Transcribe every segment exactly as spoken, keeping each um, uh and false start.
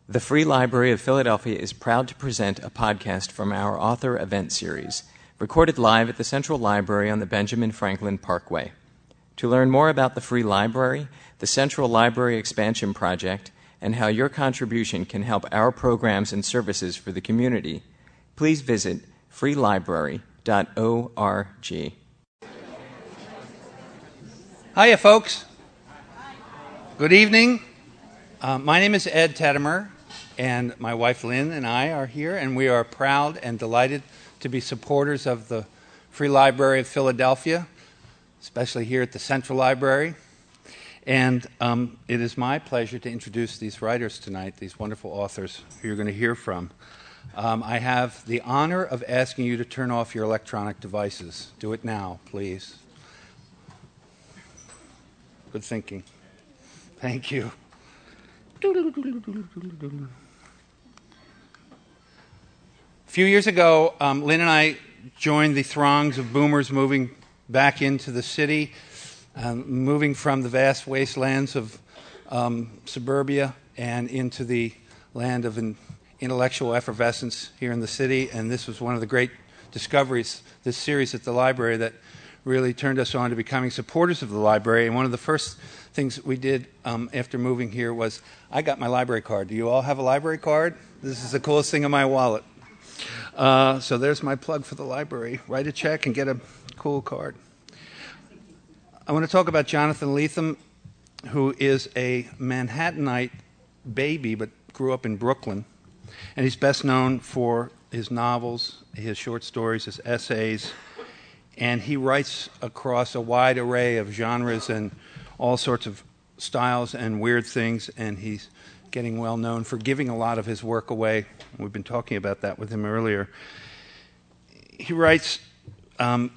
The Free Library of Philadelphia is proud to present a podcast from our author event series, recorded live at the Central Library on the Benjamin Franklin Parkway. To learn more about the Free Library, the Central Library Expansion Project, and how your contribution can help our programs and services for the community, please visit free library dot org. Hiya, folks. Good evening. Uh, my name is Ed Tedimer, and my wife Lynn and I are here, and we are proud and delighted to be supporters of the Free Library of Philadelphia, especially here at the Central Library. And um, it is my pleasure to introduce these writers tonight, these wonderful authors who you're going to hear from. Um, I have the honor of asking you to turn off your electronic devices. Do it now, please. Good thinking. Thank you. A few years ago, um, Lynn and I joined the throngs of boomers moving back into the city, um, moving from the vast wastelands of um, suburbia and into the land of an intellectual effervescence here in the city. And this was one of the great discoveries, this series at the library, that really turned us on to becoming supporters of the library. And one of the first things we did um, after moving here was I got my library card. Do you all have a library card? This is the coolest thing in my wallet. Uh, so there's my plug for the library. Write a check and get a cool card. I want to talk about Jonathan Lethem, who is a Manhattanite baby but grew up in Brooklyn. And he's best known for his novels, his short stories, his essays. And he writes across a wide array of genres and all sorts of styles and weird things, and he's getting well known for giving a lot of his work away. We've been talking about that with him earlier. He writes um,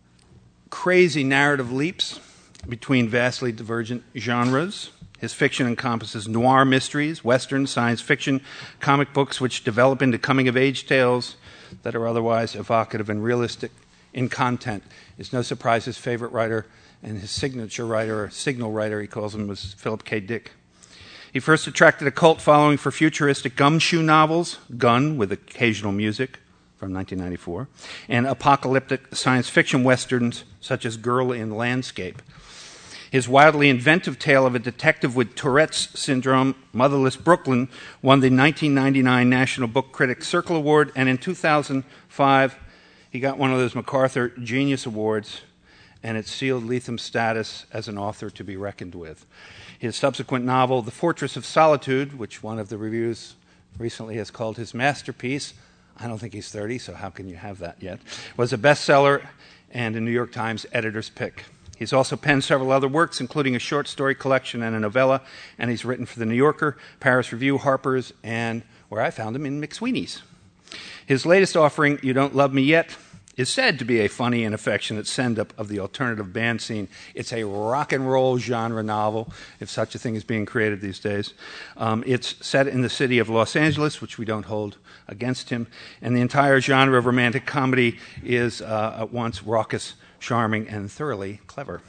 crazy narrative leaps between vastly divergent genres. His fiction encompasses noir mysteries, Western, science fiction, comic books which develop into coming-of-age tales that are otherwise evocative and realistic in content. It's no surprise his favorite writer and his signature writer, or signal writer, he calls him, was Philip K. Dick. He first attracted a cult following for futuristic gumshoe novels, Gun, with occasional music, from nineteen ninety-four, and apocalyptic science fiction westerns such as Girl in Landscape. His wildly inventive tale of a detective with Tourette's syndrome, Motherless Brooklyn, won the nineteen ninety-nine National Book Critics Circle Award, and in two thousand five, he got one of those MacArthur Genius Awards, and it sealed Lethem's status as an author to be reckoned with. His subsequent novel, The Fortress of Solitude, which one of the reviews recently has called his masterpiece, I don't think he's thirty, so how can you have that yet, was a bestseller and a New York Times editor's pick. He's also penned several other works, including a short story collection and a novella, and he's written for The New Yorker, Paris Review, Harper's, and where I found him, in McSweeney's. His latest offering, You Don't Love Me Yet, is said to be a funny and affectionate send-up of the alternative band scene. It's a rock and roll genre novel, if such a thing is being created these days. Um, it's set in the city of Los Angeles, which we don't hold against him, and the entire genre of romantic comedy is uh, at once raucous, charming, and thoroughly clever.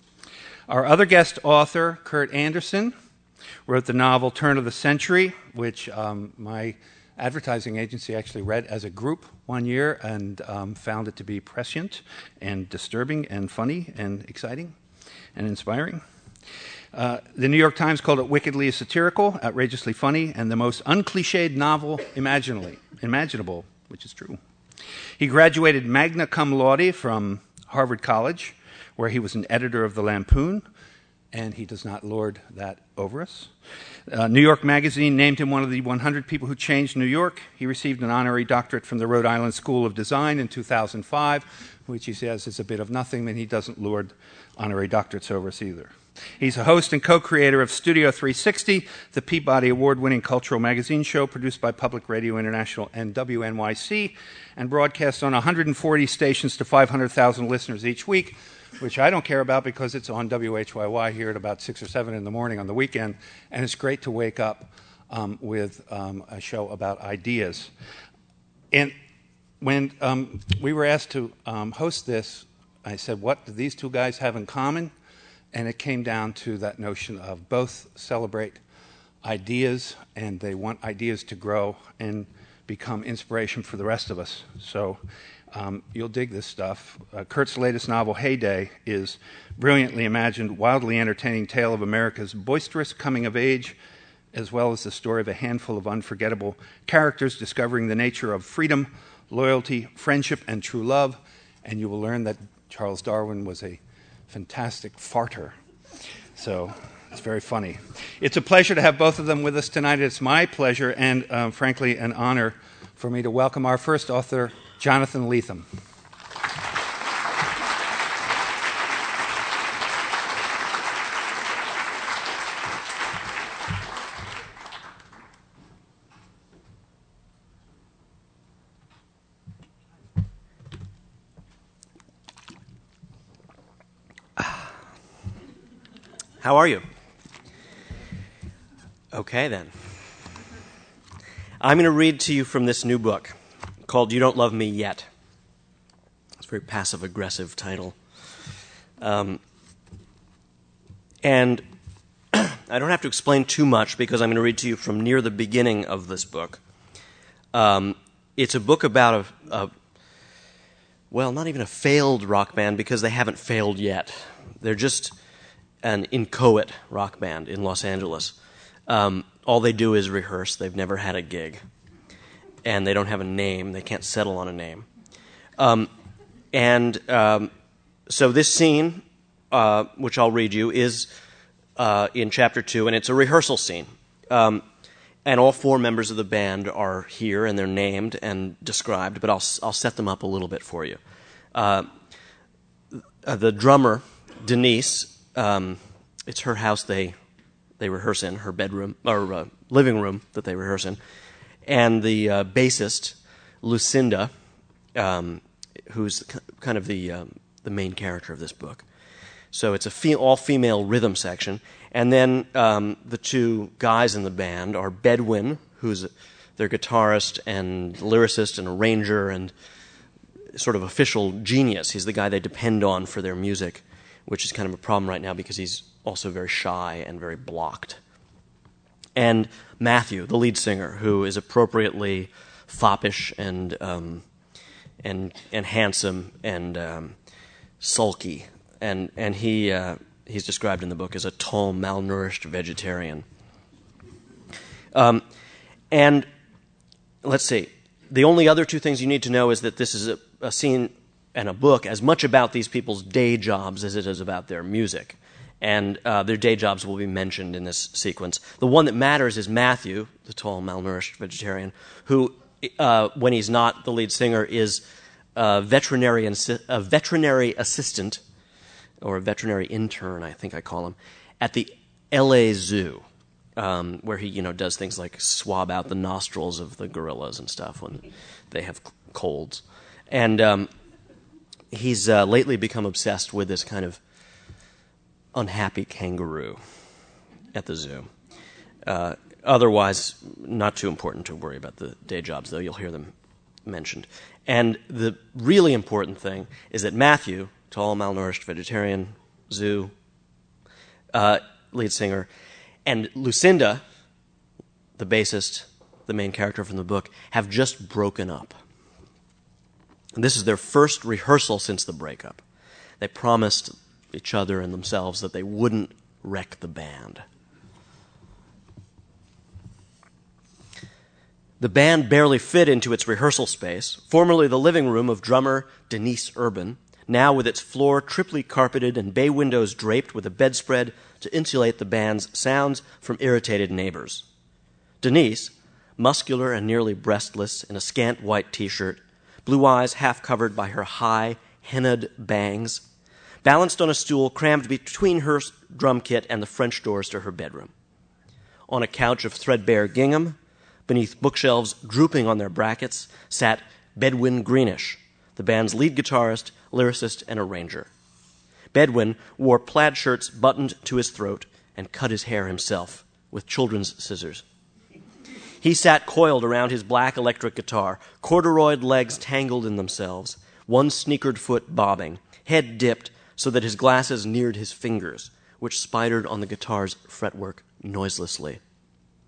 Our other guest author, Kurt Anderson, wrote the novel Turn of the Century, which um, my advertising agency actually read as a group one year and um, found it to be prescient and disturbing and funny and exciting and inspiring. Uh, the New York Times called it wickedly satirical, outrageously funny, and the most uncliched novel imaginably, imaginable, which is true. He graduated magna cum laude from Harvard College, where he was an editor of the Lampoon, and he does not lord that over us. Uh, New York Magazine named him one of the one hundred people who changed New York. He received an honorary doctorate from the Rhode Island School of Design in two thousand five, which he says is a bit of nothing, and he doesn't lord honorary doctorates over us either. He's a host and co-creator of Studio three sixty, the Peabody Award-winning cultural magazine show produced by Public Radio International and W N Y C, and broadcast on one hundred forty stations to five hundred thousand listeners each week, which I don't care about because it's on W H Y Y here at about six or seven in the morning on the weekend, and it's great to wake up um, with um, a show about ideas. And when um, we were asked to um, host this, I said, what do these two guys have in common? And it came down to that notion of both celebrate ideas, and they want ideas to grow and become inspiration for the rest of us. So um, you'll dig this stuff. Uh, Kurt's latest novel, Heyday, is brilliantly imagined, wildly entertaining tale of America's boisterous coming of age, as well as the story of a handful of unforgettable characters discovering the nature of freedom, loyalty, friendship, and true love. And you will learn that Charles Darwin was a fantastic farter. So it's very funny. It's a pleasure to have both of them with us tonight. It's my pleasure and, um, frankly, an honor for me to welcome our first author, Jonathan Lethem. How are you? Okay, then. I'm going to read to you from this new book called You Don't Love Me Yet. It's a very passive-aggressive title. Um, and I don't have to explain too much because I'm going to read to you from near the beginning of this book. Um, it's a book about a, a, well, not even a failed rock band because they haven't failed yet. They're just an inchoate rock band in Los Angeles. Um, all they do is rehearse. They've never had a gig. And they don't have a name. They can't settle on a name. Um, and um, so this scene, uh, which I'll read you, is uh, in chapter two, and it's a rehearsal scene. Um, and all four members of the band are here, and they're named and described, but I'll, I'll set them up a little bit for you. Uh, the drummer, Denise, Um, it's her house they they rehearse in, her bedroom, or uh, living room that they rehearse in. And the uh, bassist, Lucinda, um, who's kind of the um, the main character of this book. So it's a fe- all-female rhythm section. And then um, the two guys in the band are Bedwin, who's their guitarist and lyricist and arranger and sort of official genius. He's the guy they depend on for their music, which is kind of a problem right now because he's also very shy and very blocked. And Matthew, the lead singer, who is appropriately foppish and um, and and handsome and um, sulky, and and he uh, he's described in the book as a tall, malnourished vegetarian. Um, and let's see, the only other two things you need to know is that this is a, a scene and a book as much about these people's day jobs as it is about their music. And uh, their day jobs will be mentioned in this sequence. The one that matters is Matthew, the tall, malnourished vegetarian, who, uh, when he's not the lead singer, is a veterinary, a veterinary assistant, or a veterinary intern, I think I call him, at the L A Zoo, um, where he, you know, does things like swab out the nostrils of the gorillas and stuff when they have colds. And um, he's uh, lately become obsessed with this kind of unhappy kangaroo at the zoo. Uh, otherwise, not too important to worry about the day jobs, though. You'll hear them mentioned. And the really important thing is that Matthew, tall, malnourished vegetarian, zoo, uh, lead singer, and Lucinda, the bassist, the main character from the book, have just broken up. And this is their first rehearsal since the breakup. They promised each other and themselves that they wouldn't wreck the band. The band barely fit into its rehearsal space, formerly the living room of drummer Denise Urban, now with its floor triply carpeted and bay windows draped with a bedspread to insulate the band's sounds from irritated neighbors. Denise, muscular and nearly breastless in a scant white t-shirt, blue eyes half covered by her high, hennaed bangs, balanced on a stool crammed between her drum kit and the French doors to her bedroom. On a couch of threadbare gingham, beneath bookshelves drooping on their brackets, sat Bedwin Greenish, the band's lead guitarist, lyricist, and arranger. Bedwin wore plaid shirts buttoned to his throat and cut his hair himself with children's scissors. He sat coiled around his black electric guitar, corduroyed legs tangled in themselves, one sneakered foot bobbing, head dipped so that his glasses neared his fingers, which spidered on the guitar's fretwork noiselessly.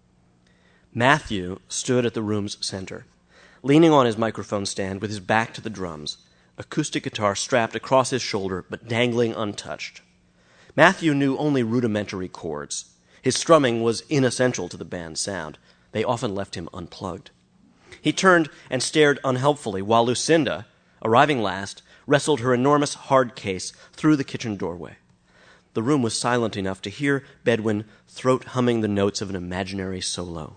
Matthew stood at the room's center, leaning on his microphone stand with his back to the drums, acoustic guitar strapped across his shoulder but dangling untouched. Matthew knew only rudimentary chords. His strumming was inessential to the band's sound. They often left him unplugged. He turned and stared unhelpfully while Lucinda, arriving last, wrestled her enormous hard case through the kitchen doorway. The room was silent enough to hear Bedouin throat humming the notes of an imaginary solo.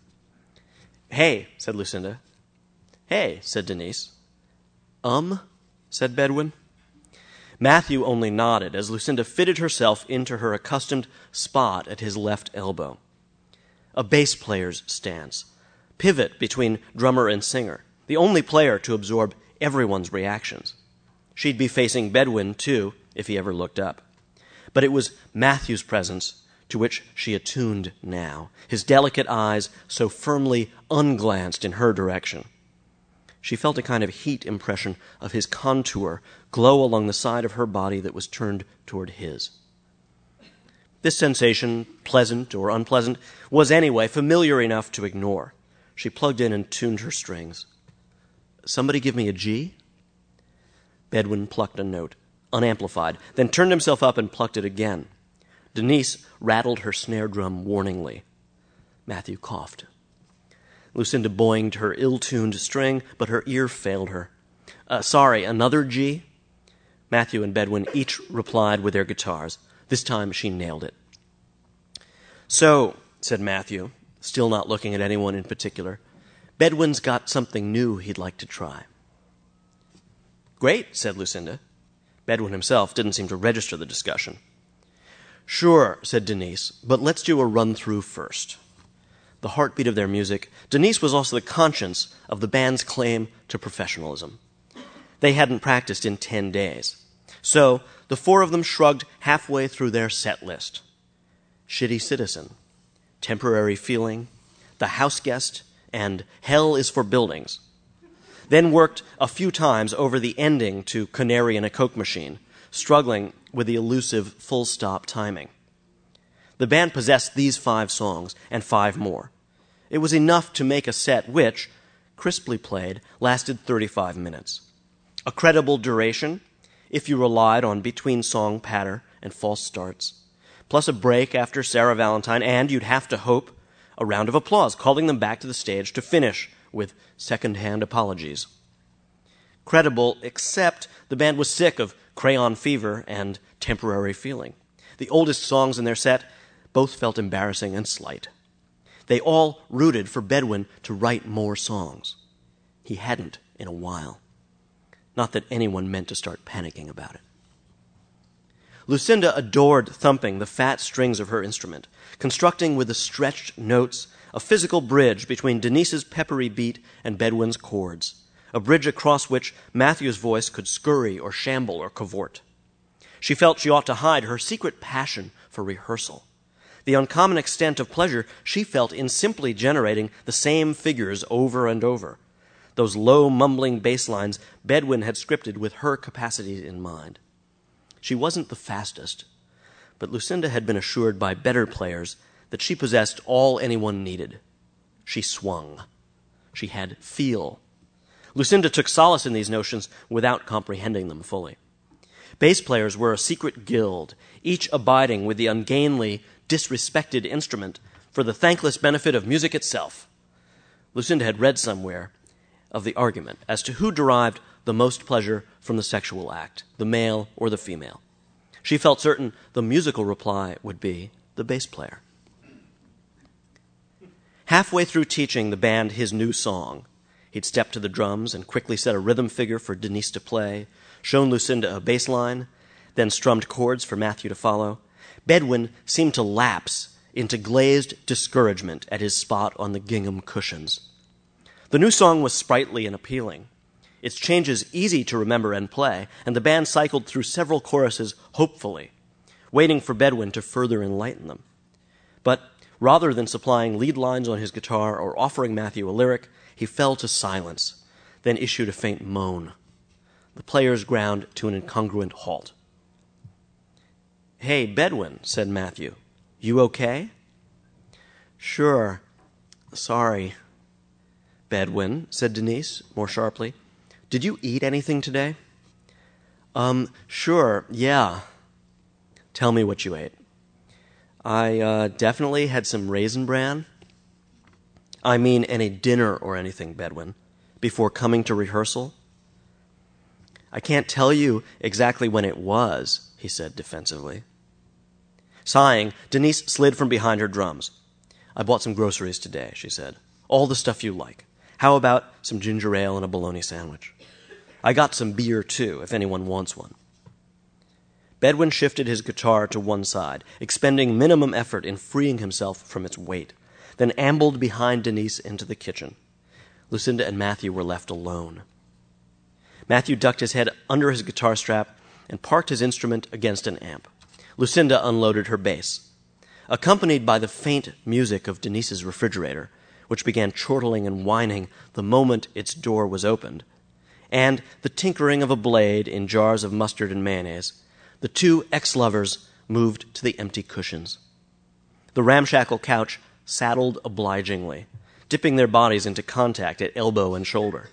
"Hey," said Lucinda. "Hey," said Denise. "Um?" said Bedouin. Matthew only nodded as Lucinda fitted herself into her accustomed spot at his left elbow. A bass player's stance, pivot between drummer and singer, the only player to absorb everyone's reactions. She'd be facing Bedouin, too, if he ever looked up. But it was Matthew's presence to which she attuned now, his delicate eyes so firmly unglanced in her direction. She felt a kind of heat impression of his contour glow along the side of her body that was turned toward his. This sensation, pleasant or unpleasant, was anyway familiar enough to ignore. She plugged in and tuned her strings. "Somebody give me a G?" Bedouin plucked a note, unamplified, then turned himself up and plucked it again. Denise rattled her snare drum warningly. Matthew coughed. Lucinda boinged her ill-tuned string, but her ear failed her. Uh, sorry, another G?" Matthew and Bedouin each replied with their guitars. This time she nailed it. "So," said Matthew, still not looking at anyone in particular, "Bedouin's got something new he'd like to try." "Great," said Lucinda. Bedouin himself didn't seem to register the discussion. "Sure," said Denise, "but let's do a run-through first." The heartbeat of their music, Denise was also the conscience of the band's claim to professionalism. They hadn't practiced in ten days. So the four of them shrugged halfway through their set list. Shitty Citizen, Temporary Feeling, The House Guest, and Hell is for Buildings. Then worked a few times over the ending to Canary in a Coke Machine, struggling with the elusive full-stop timing. The band possessed these five songs and five more. It was enough to make a set which, crisply played, lasted thirty-five minutes. A credible duration, if you relied on between-song patter and false starts, plus a break after Sarah Valentine, and you'd have to hope a round of applause calling them back to the stage to finish with second-hand apologies. Credible, except the band was sick of Crayon Fever and Temporary Feeling. The oldest songs in their set both felt embarrassing and slight. They all rooted for Bedouin to write more songs. He hadn't in a while. Not that anyone meant to start panicking about it. Lucinda adored thumping the fat strings of her instrument, constructing with the stretched notes a physical bridge between Denise's peppery beat and Bedouin's chords, a bridge across which Matthew's voice could scurry or shamble or cavort. She felt she ought to hide her secret passion for rehearsal, the uncommon extent of pleasure she felt in simply generating the same figures over and over, those low, mumbling bass lines Bedouin had scripted with her capacities in mind. She wasn't the fastest, but Lucinda had been assured by better players that she possessed all anyone needed. She swung. She had feel. Lucinda took solace in these notions without comprehending them fully. Bass players were a secret guild, each abiding with the ungainly, disrespected instrument for the thankless benefit of music itself. Lucinda had read somewhere of the argument as to who derived the most pleasure from the sexual act, the male or the female. She felt certain the musical reply would be the bass player. Halfway through teaching the band his new song, he'd stepped to the drums and quickly set a rhythm figure for Denise to play, shown Lucinda a bass line, then strummed chords for Matthew to follow. Bedouin seemed to lapse into glazed discouragement at his spot on the gingham cushions. The new song was sprightly and appealing, its changes easy to remember and play, and the band cycled through several choruses hopefully, waiting for Bedouin to further enlighten them. But rather than supplying lead lines on his guitar or offering Matthew a lyric, he fell to silence, then issued a faint moan. The players ground to an incongruent halt. "Hey, Bedouin," said Matthew, "you okay?" "Sure. Sorry, Bedouin, said Denise, more sharply. Did you eat anything today? Um, sure, yeah. Tell me what you ate. I uh, definitely had some raisin bran. I mean any dinner or anything, Bedouin, before coming to rehearsal? I can't tell you exactly when it was, he said defensively. Sighing, Denise slid from behind her drums. I bought some groceries today, she said. All the stuff you like. How about some ginger ale and a bologna sandwich? I got some beer, too, if anyone wants one. Bedouin shifted his guitar to one side, expending minimum effort in freeing himself from its weight, then ambled behind Denise into the kitchen. Lucinda and Matthew were left alone. Matthew ducked his head under his guitar strap and parked his instrument against an amp. Lucinda unloaded her bass. Accompanied by the faint music of Denise's refrigerator, which began chortling and whining the moment its door was opened, and the tinkering of a blade in jars of mustard and mayonnaise, the two ex-lovers moved to the empty cushions. The ramshackle couch saddled obligingly, dipping their bodies into contact at elbow and shoulder.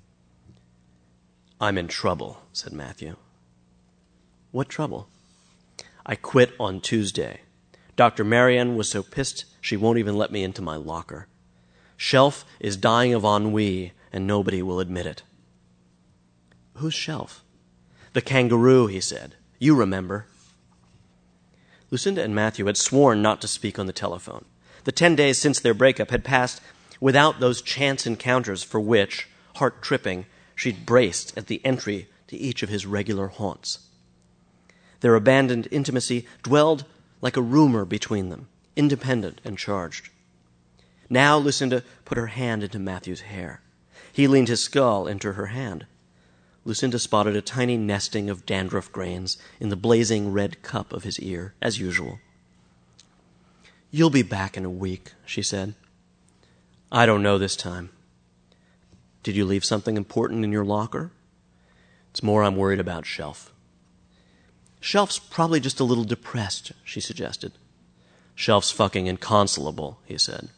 I'm in trouble, said Matthew. What trouble? I quit on Tuesday. Doctor Marian was so pissed she won't even let me into my locker. Shelf is dying of ennui, and nobody will admit it. Who's Shelf? The kangaroo, he said. You remember. Lucinda and Matthew had sworn not to speak on the telephone. The ten days since their breakup had passed without those chance encounters for which, heart-tripping, she'd braced at the entry to each of his regular haunts. Their abandoned intimacy dwelled like a rumor between them, independent and charged. Now Lucinda put her hand into Matthew's hair. He leaned his skull into her hand. Lucinda spotted a tiny nesting of dandruff grains in the blazing red cup of his ear, as usual. You'll be back in a week, she said. I don't know this time. Did you leave something important in your locker? It's more I'm worried about Shelf. Shelf's probably just a little depressed, she suggested. Shelf's fucking inconsolable, he said.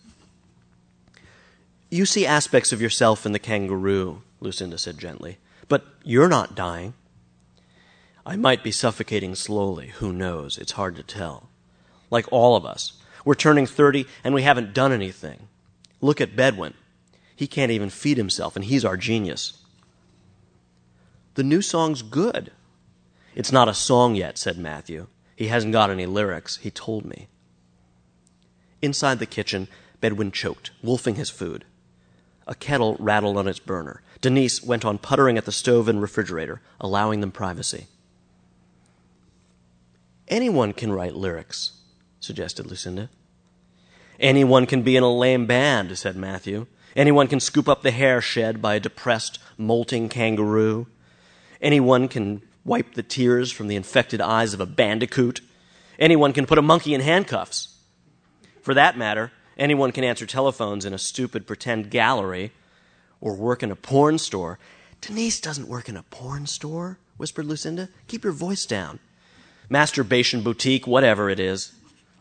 You see aspects of yourself in the kangaroo, Lucinda said gently. But you're not dying. I might be suffocating slowly. Who knows? It's hard to tell. Like all of us. We're turning thirty and we haven't done anything. Look at Bedouin. He can't even feed himself, and he's our genius. The new song's good. It's not a song yet, said Matthew. He hasn't got any lyrics. He told me. Inside the kitchen, Bedouin choked, wolfing his food. A kettle rattled on its burner. Denise went on puttering at the stove and refrigerator, allowing them privacy. Anyone can write lyrics, suggested Lucinda. Anyone can be in a lame band, said Matthew. Anyone can scoop up the hair shed by a depressed, molting kangaroo. Anyone can wipe the tears from the infected eyes of a bandicoot. Anyone can put a monkey in handcuffs. For that matter, anyone can answer telephones in a stupid pretend gallery or work in a porn store. Denise doesn't work in a porn store, whispered Lucinda. Keep your voice down. Masturbation boutique, whatever it is.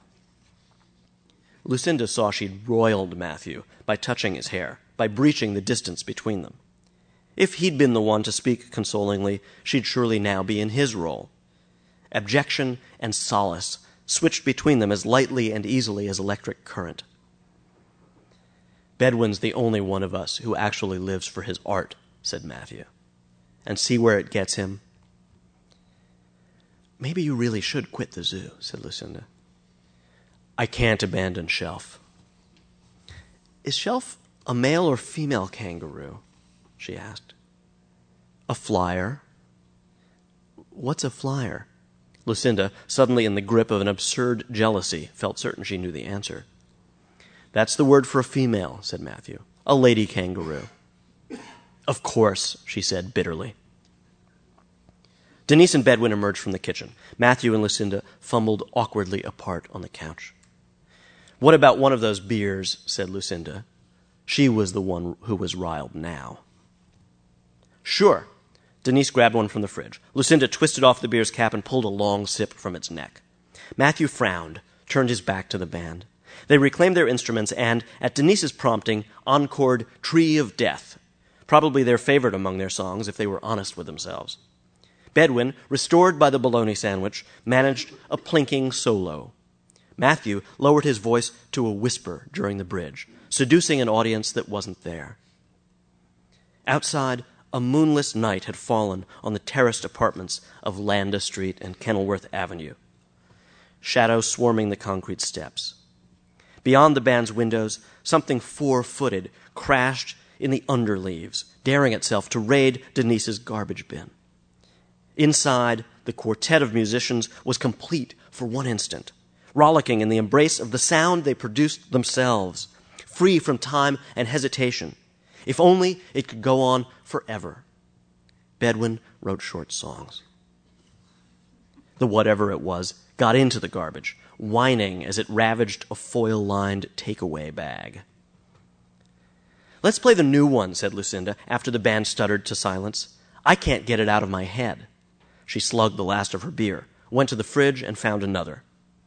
Lucinda saw she'd roiled Matthew by touching his hair, by breaching the distance between them. If he'd been the one to speak consolingly, she'd surely now be in his role. Abjection and solace switched between them as lightly and easily as electric current. Bedouin's the only one of us who actually lives for his art, said Matthew. And see where it gets him? Maybe you really should quit the zoo, said Lucinda. I can't abandon Shelf. Is Shelf a male or female kangaroo? She asked. A flyer. What's a flyer? Lucinda, suddenly in the grip of an absurd jealousy, felt certain she knew the answer. That's the word for a female, said Matthew. A lady kangaroo. Of course, she said bitterly. Denise and Bedouin emerged from the kitchen. Matthew and Lucinda fumbled awkwardly apart on the couch. What about one of those beers, said Lucinda. She was the one who was riled now. Sure. Denise grabbed one from the fridge. Lucinda twisted off the beer's cap and pulled a long sip from its neck. Matthew frowned, turned his back to the band. They reclaimed their instruments and, at Denise's prompting, encored Tree of Death, probably their favorite among their songs if they were honest with themselves. Bedouin, restored by the bologna sandwich, managed a plinking solo. Matthew lowered his voice to a whisper during the bridge, seducing an audience that wasn't there. Outside, a moonless night had fallen on the terraced apartments of Landa Street and Kenilworth Avenue, shadow swarming the concrete steps. Beyond the band's windows, something four-footed crashed in the underleaves, daring itself to raid Denise's garbage bin. Inside, the quartet of musicians was complete for one instant, rollicking in the embrace of the sound they produced themselves, free from time and hesitation. If only it could go on forever. Bedouin wrote short songs. The whatever it was got into the garbage, whining as it ravaged a foil-lined takeaway bag. "Let's play the new one," said Lucinda, after the band stuttered to silence. "I can't get it out of my head." She slugged the last of her beer, went to the fridge, and found another.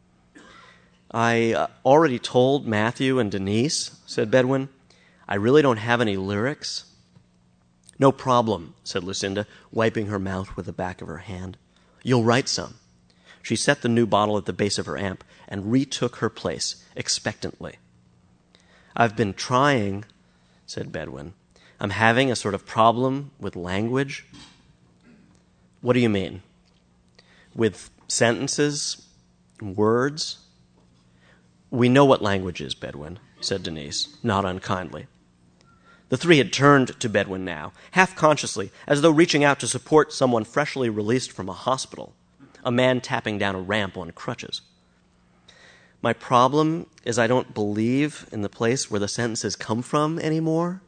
"I uh, already told Matthew and Denise," said Bedouin. "I really don't have any lyrics." "No problem," said Lucinda, wiping her mouth with the back of her hand. "You'll write some." She set the new bottle at the base of her amp and retook her place, expectantly. "I've been trying," said Bedouin. "I'm having a sort of problem with language." "What do you mean?" "With sentences, words." "We know what language is, Bedouin," said Denise, not unkindly. The three had turned to Bedouin now, half-consciously, as though reaching out to support someone freshly released from a hospital, a man tapping down a ramp on crutches. "My problem is I don't believe in the place where the sentences come from anymore."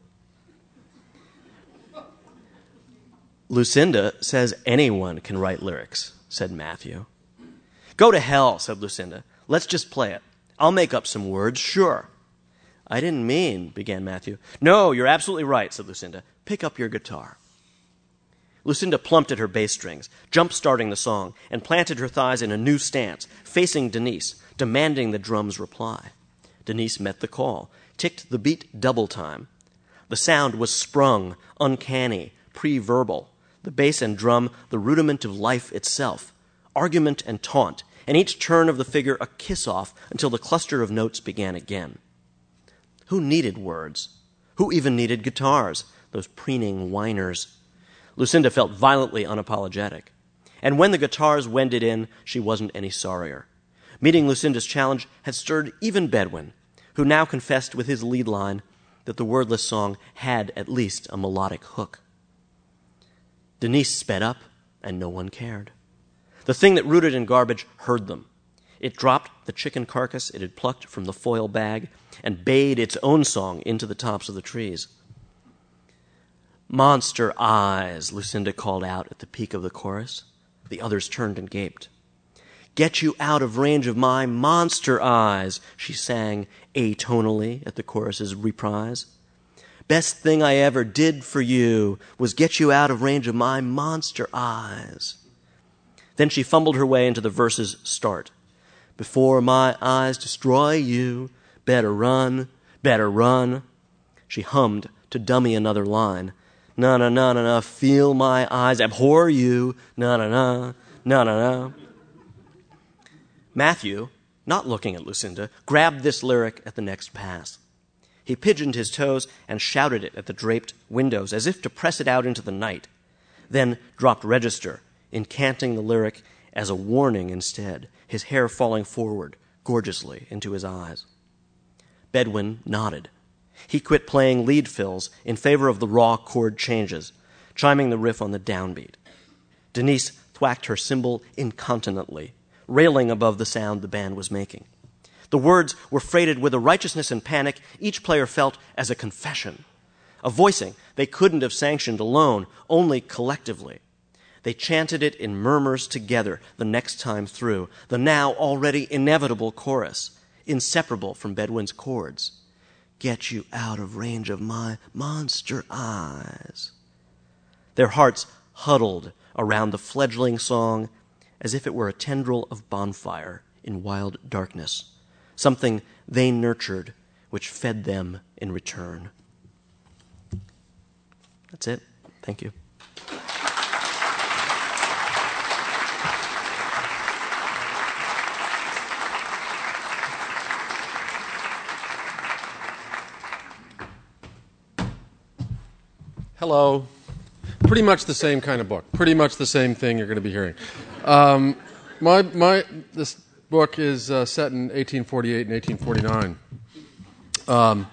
"Lucinda says anyone can write lyrics," said Matthew. "Go to hell," said Lucinda. "Let's just play it. I'll make up some words, sure." "I didn't mean," began Matthew. "No, you're absolutely right," said Lucinda. "Pick up your guitar." Lucinda plumped at her bass strings, jump-starting the song, and planted her thighs in a new stance, facing Denise, demanding the drum's reply. Denise met the call, ticked the beat double time. The sound was sprung, uncanny, pre-verbal. The bass and drum, the rudiment of life itself, argument and taunt, and each turn of the figure a kiss-off until the cluster of notes began again. Who needed words? Who even needed guitars? Those preening whiners. Lucinda felt violently unapologetic. And when the guitars wended in, she wasn't any sorrier. Meeting Lucinda's challenge had stirred even Bedouin, who now confessed with his lead line that the wordless song had at least a melodic hook. Denise sped up, and no one cared. The thing that rooted in garbage heard them. It dropped the chicken carcass it had plucked from the foil bag and bayed its own song into the tops of the trees. "Monster eyes," Lucinda called out at the peak of the chorus. The others turned and gaped. "Get you out of range of my monster eyes," she sang atonally at the chorus's reprise. "Best thing I ever did for you was get you out of range of my monster eyes." Then she fumbled her way into the verse's start. "Before my eyes destroy you, better run, better run." She hummed to dummy another line. "Na na na na na, feel my eyes abhor you, na na na, na na na." Matthew, not looking at Lucinda, grabbed this lyric at the next pass. He pigeoned his toes and shouted it at the draped windows as if to press it out into the night, then dropped register, incanting the lyric as a warning instead, his hair falling forward gorgeously into his eyes. Bedouin nodded. He quit playing lead fills in favor of the raw chord changes, chiming the riff on the downbeat. Denise thwacked her cymbal incontinently, railing above the sound the band was making. The words were freighted with a righteousness and panic each player felt as a confession, a voicing they couldn't have sanctioned alone, only collectively. They chanted it in murmurs together the next time through, the now already inevitable chorus, inseparable from Bedouin's chords. "Get you out of range of my monster eyes." Their hearts huddled around the fledgling song as if it were a tendril of bonfire in wild darkness, something they nurtured, which fed them in return. That's it. Thank you. Hello. Pretty much the same kind of book. Pretty much the same thing you're going to be hearing. Um, my my this book is uh, set in eighteen forty-eight and eighteen forty-nine. Um,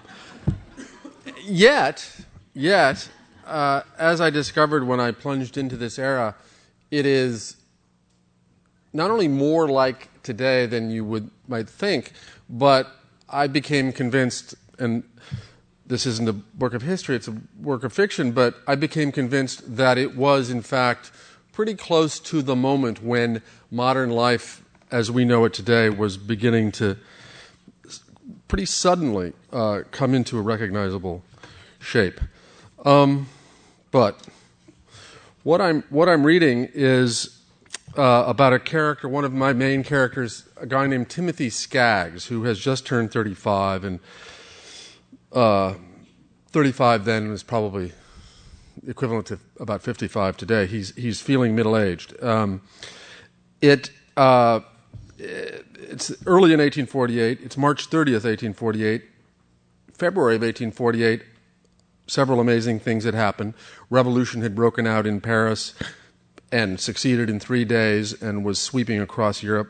yet, yet, uh, as I discovered when I plunged into this era, it is not only more like today than you would might think, but I became convinced, and this isn't a work of history, it's a work of fiction, but I became convinced that it was, in fact, pretty close to the moment when modern life, as we know it today, was beginning to pretty suddenly uh, come into a recognizable shape. Um, but what I'm what I'm reading is uh, about a character, one of my main characters, a guy named Timothy Skaggs, who has just turned thirty-five, and Uh, thirty-five then was probably equivalent to about fifty-five today. He's he's feeling middle-aged. Um, it uh, it's early in eighteen forty-eight. It's March thirtieth, eighteen forty-eight. February of eighteen forty-eight, several amazing things had happened. Revolution had broken out in Paris and succeeded in three days and was sweeping across Europe.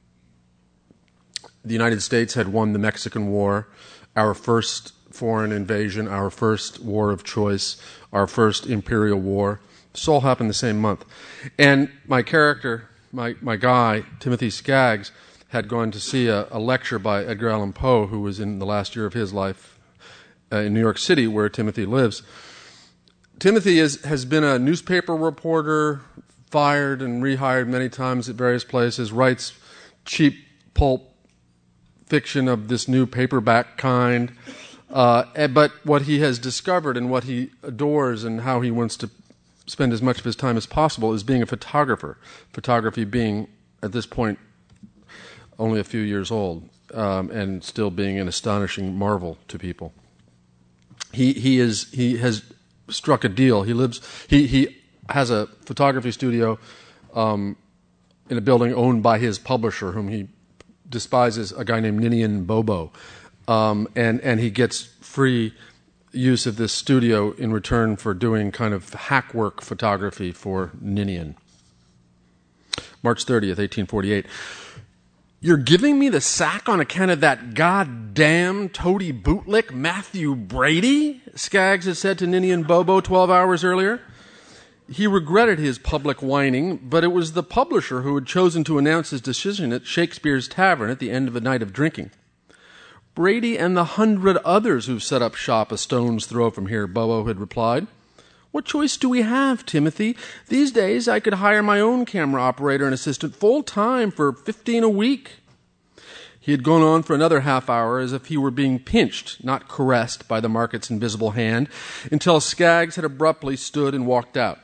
The United States had won the Mexican War, our first foreign invasion, our first war of choice, our first imperial war. This all happened the same month. And my character, my, my guy, Timothy Skaggs, had gone to see a, a lecture by Edgar Allan Poe, who was in the last year of his life uh, in New York City, where Timothy lives. Timothy is, has been a newspaper reporter, fired and rehired many times at various places, writes cheap pulp fiction of this new paperback kind. Uh, but what he has discovered and what he adores and how he wants to spend as much of his time as possible is being a photographer. Photography being, at this point, only a few years old, um, and still being an astonishing marvel to people. He he is he has struck a deal. He lives he he has a photography studio um, in a building owned by his publisher, whom he despises, a guy named Ninian Bobo. Um, and, and he gets free use of this studio in return for doing kind of hackwork photography for Ninian. March thirtieth, eighteen forty-eight. You're giving me the sack on account of that goddamn toady bootlick Matthew Brady? Skaggs had said to Ninian Bobo twelve hours earlier. He regretted his public whining, but it was the publisher who had chosen to announce his decision at Shakespeare's Tavern at the end of a night of drinking. Brady and the hundred others who've set up shop a stone's throw from here, Bobo had replied. What choice do we have, Timothy? These days I could hire my own camera operator and assistant full-time for fifteen a week. He had gone on for another half hour as if he were being pinched, not caressed by the market's invisible hand, until Skaggs had abruptly stood and walked out.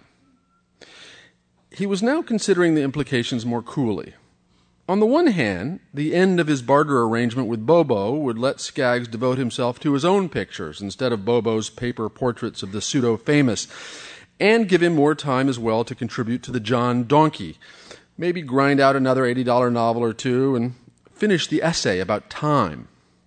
He was now considering the implications more coolly. On the one hand, the end of his barter arrangement with Bobo would let Skaggs devote himself to his own pictures instead of Bobo's paper portraits of the pseudo-famous, and give him more time as well to contribute to the John Donkey, maybe grind out another eighty dollar novel or two and finish the essay about time.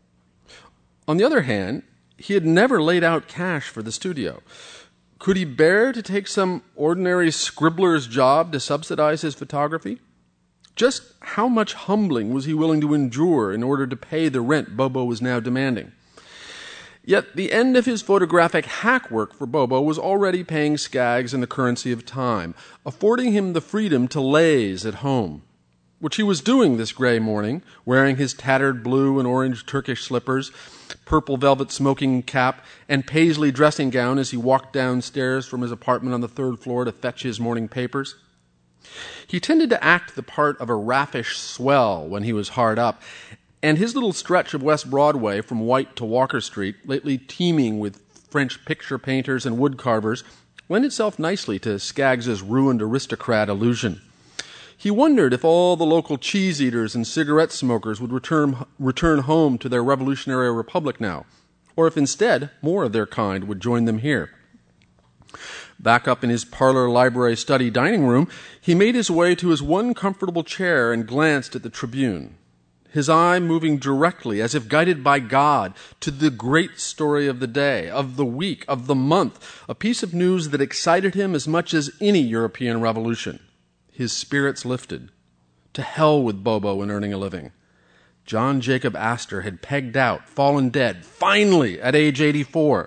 On the other hand, he had never laid out cash for the studio. Could he bear to take some ordinary scribbler's job to subsidize his photography? Just how much humbling was he willing to endure in order to pay the rent Bobo was now demanding? Yet the end of his photographic hack work for Bobo was already paying Skaggs in the currency of time, affording him the freedom to laze at home, which he was doing this gray morning, wearing his tattered blue and orange Turkish slippers, purple velvet smoking cap, and paisley dressing gown as he walked downstairs from his apartment on the third floor to fetch his morning papers. He tended to act the part of a raffish swell when he was hard up, and his little stretch of West Broadway from White to Walker Street, lately teeming with French picture painters and woodcarvers, lent itself nicely to Skaggs's ruined aristocrat illusion. He wondered if all the local cheese eaters and cigarette smokers would return, return home to their revolutionary republic now, or if instead more of their kind would join them here. Back up in his parlor, library, study, dining room, he made his way to his one comfortable chair and glanced at the Tribune, his eye moving directly, as if guided by God, to the great story of the day, of the week, of the month, a piece of news that excited him as much as any European revolution. His spirits lifted. To hell with Bobo and earning a living. John Jacob Astor had pegged out, fallen dead, finally, at age eighty-four.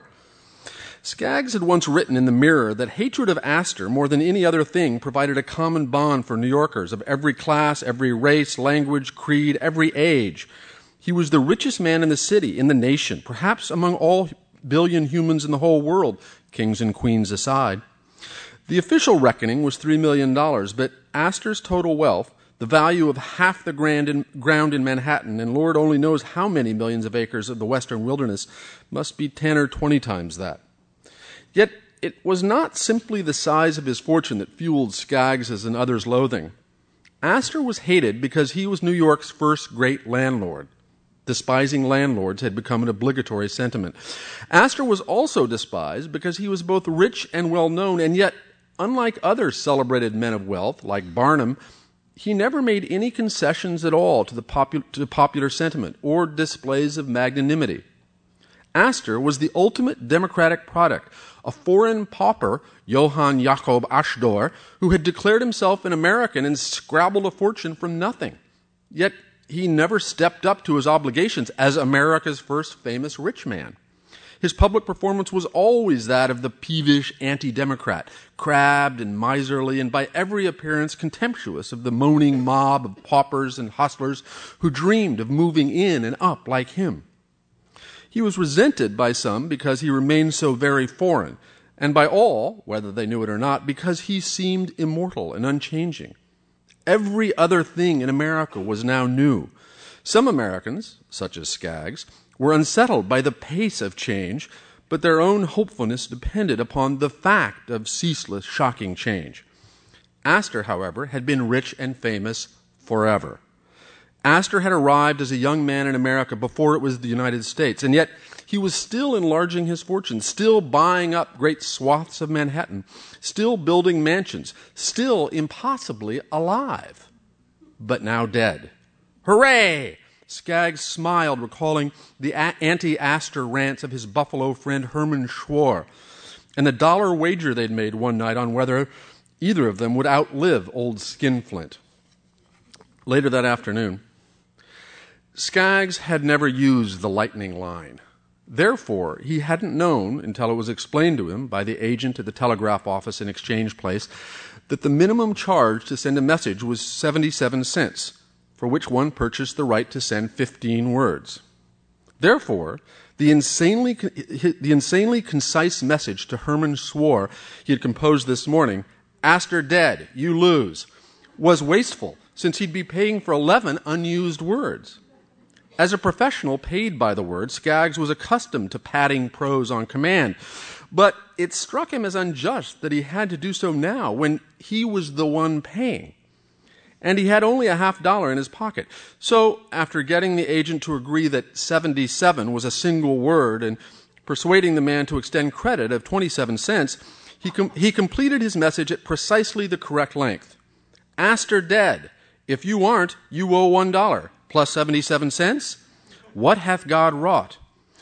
Skaggs had once written in the Mirror that hatred of Astor, more than any other thing, provided a common bond for New Yorkers of every class, every race, language, creed, every age. He was the richest man in the city, in the nation, perhaps among all billion humans in the whole world, kings and queens aside. The official reckoning was three million dollars, but Astor's total wealth, the value of half the ground in, ground in Manhattan, and Lord only knows how many millions of acres of the western wilderness, must be ten or twenty times that. Yet it was not simply the size of his fortune that fueled Skaggs's and others' loathing. Astor was hated because he was New York's first great landlord. Despising landlords had become an obligatory sentiment. Astor was also despised because he was both rich and well-known, and yet, unlike other celebrated men of wealth, like Barnum, he never made any concessions at all to the popu- to popular sentiment or displays of magnanimity. Astor was the ultimate democratic product, a foreign pauper, Johann Jakob Astor, who had declared himself an American and scrabbled a fortune from nothing. Yet he never stepped up to his obligations as America's first famous rich man. His public performance was always that of the peevish anti-democrat, crabbed and miserly, and by every appearance contemptuous of the moaning mob of paupers and hustlers who dreamed of moving in and up like him. He was resented by some because he remained so very foreign, and by all, whether they knew it or not, because he seemed immortal and unchanging. Every other thing in America was now new. Some Americans, such as Skaggs, were unsettled by the pace of change, but their own hopefulness depended upon the fact of ceaseless, shocking change. Astor, however, had been rich and famous forever. Astor had arrived as a young man in America before it was the United States, and yet he was still enlarging his fortune, still buying up great swaths of Manhattan, still building mansions, still impossibly alive, but now dead. Hooray! Skaggs smiled, recalling the a- anti-Astor rants of his Buffalo friend Herman Schwar, and the dollar wager they'd made one night on whether either of them would outlive old Skinflint. Later that afternoon, Skaggs had never used the lightning line. Therefore, he hadn't known, until it was explained to him by the agent at the telegraph office in Exchange Place, that the minimum charge to send a message was seventy-seven cents, for which one purchased the right to send fifteen words. Therefore, the insanely, the insanely concise message to Herman Schwar he had composed this morning, "Astor dead, you lose," was wasteful, since he'd be paying for eleven unused words. As a professional paid by the word, Skaggs was accustomed to padding prose on command, but it struck him as unjust that he had to do so now when he was the one paying. And he had only a half dollar in his pocket. So, after getting the agent to agree that seventy-seven was a single word and persuading the man to extend credit of twenty-seven cents, he, com- he completed his message at precisely the correct length. Astor dead. If you aren't, you owe one dollar. Plus seventy-seven cents? What hath God wrought?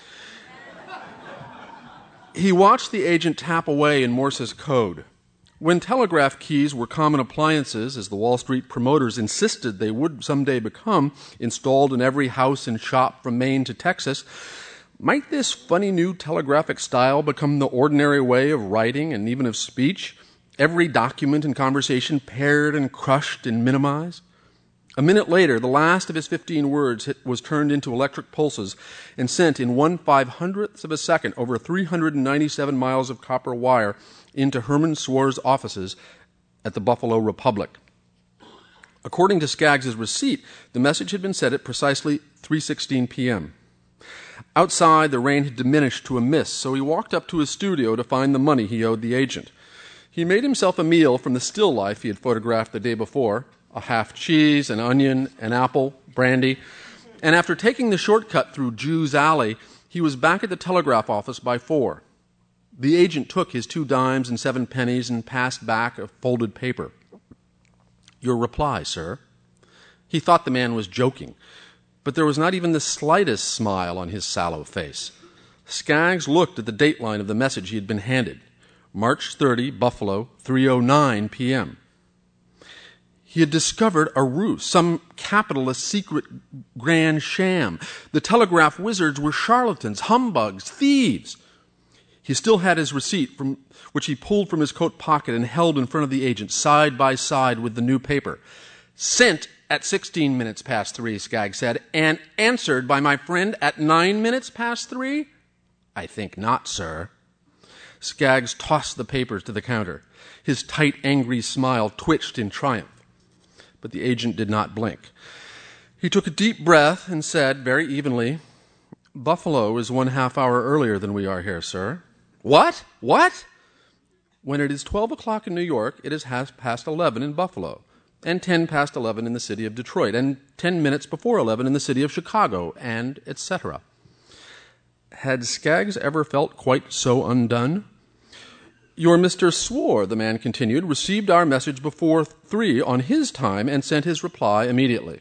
He watched the agent tap away in Morse's code. When telegraph keys were common appliances, as the Wall Street promoters insisted they would someday become, installed in every house and shop from Maine to Texas, might this funny new telegraphic style become the ordinary way of writing and even of speech? Every document and conversation pared and crushed and minimized? A minute later, the last of his fifteen words hit, was turned into electric pulses and sent in one five-hundredths of a second over three hundred ninety-seven miles of copper wire into Herman Schwar's offices at the Buffalo Republic. According to Skaggs's receipt, the message had been sent at precisely three sixteen p.m. Outside, the rain had diminished to a mist, so he walked up to his studio to find the money he owed the agent. He made himself a meal from the still life he had photographed the day before, a half cheese, an onion, an apple, brandy. And after taking the shortcut through Jew's Alley, he was back at the telegraph office by four. The agent took his two dimes and seven pennies and passed back a folded paper. "Your reply, sir." He thought the man was joking, but there was not even the slightest smile on his sallow face. Skaggs looked at the dateline of the message he had been handed. March thirtieth, Buffalo, three oh nine p.m. He had discovered a ruse, some capitalist secret grand sham. The telegraph wizards were charlatans, humbugs, thieves. He still had his receipt, from which he pulled from his coat pocket and held in front of the agent, side by side with the new paper. "Sent at sixteen minutes past three, Skaggs said, and answered by my friend at nine minutes past three? "I think not, sir." Skaggs tossed the papers to the counter. His tight, angry smile twitched in triumph. But the agent did not blink. He took a deep breath and said very evenly, "Buffalo is one half hour earlier than we are here, sir." "What? What?" "When it is twelve o'clock in New York, it is half past eleven in Buffalo, and ten past eleven in the city of Detroit, and ten minutes before eleven in the city of Chicago, and et cetera" Had Skaggs ever felt quite so undone? "Your Mister Swore," the man continued, "received our message before three on his time and sent his reply immediately."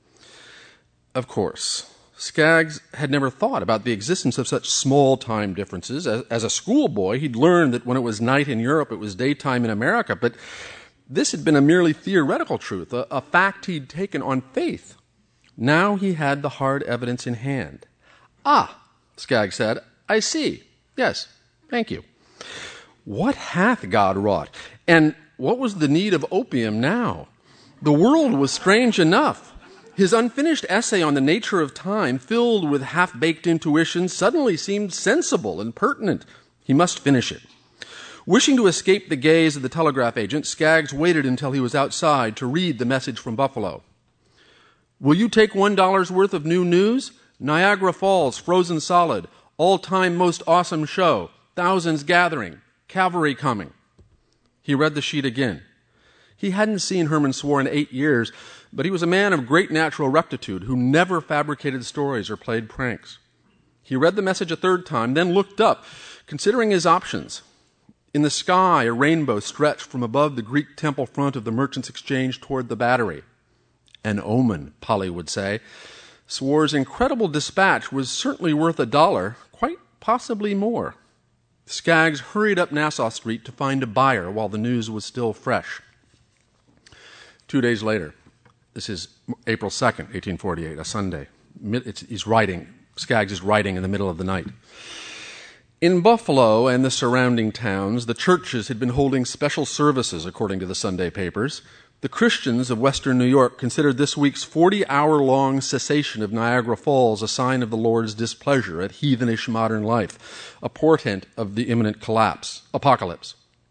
Of course, Skaggs had never thought about the existence of such small time differences. As, as a schoolboy, he'd learned that when it was night in Europe, it was daytime in America, but this had been a merely theoretical truth, a, a fact he'd taken on faith. Now he had the hard evidence in hand. "Ah," Skaggs said, "I see. Yes, thank you." What hath God wrought? And what was the need of opium now? The world was strange enough. His unfinished essay on the nature of time, filled with half-baked intuitions, suddenly seemed sensible and pertinent. He must finish it. Wishing to escape the gaze of the telegraph agent, Skaggs waited until he was outside to read the message from Buffalo. "Will you take one dollar's worth of new news? Niagara Falls, frozen solid. All-time most awesome show. Thousands gathering. Cavalry coming." He read the sheet again. He hadn't seen Herman Swore in eight years, but he was a man of great natural rectitude who never fabricated stories or played pranks. He read the message a third time, then looked up, considering his options. In the sky, a rainbow stretched from above the Greek temple front of the Merchants' Exchange toward the Battery. An omen, Polly would say. Swore's incredible dispatch was certainly worth a dollar, quite possibly more. Skaggs hurried up Nassau Street to find a buyer while the news was still fresh. Two days later, this is April second, eighteen forty-eight, a Sunday. It's, he's writing, Skaggs is writing in the middle of the night. In Buffalo and the surrounding towns, the churches had been holding special services, according to the Sunday papers. The Christians of Western New York considered this week's forty-hour-long cessation of Niagara Falls a sign of the Lord's displeasure at heathenish modern life, a portent of the imminent collapse, apocalypse.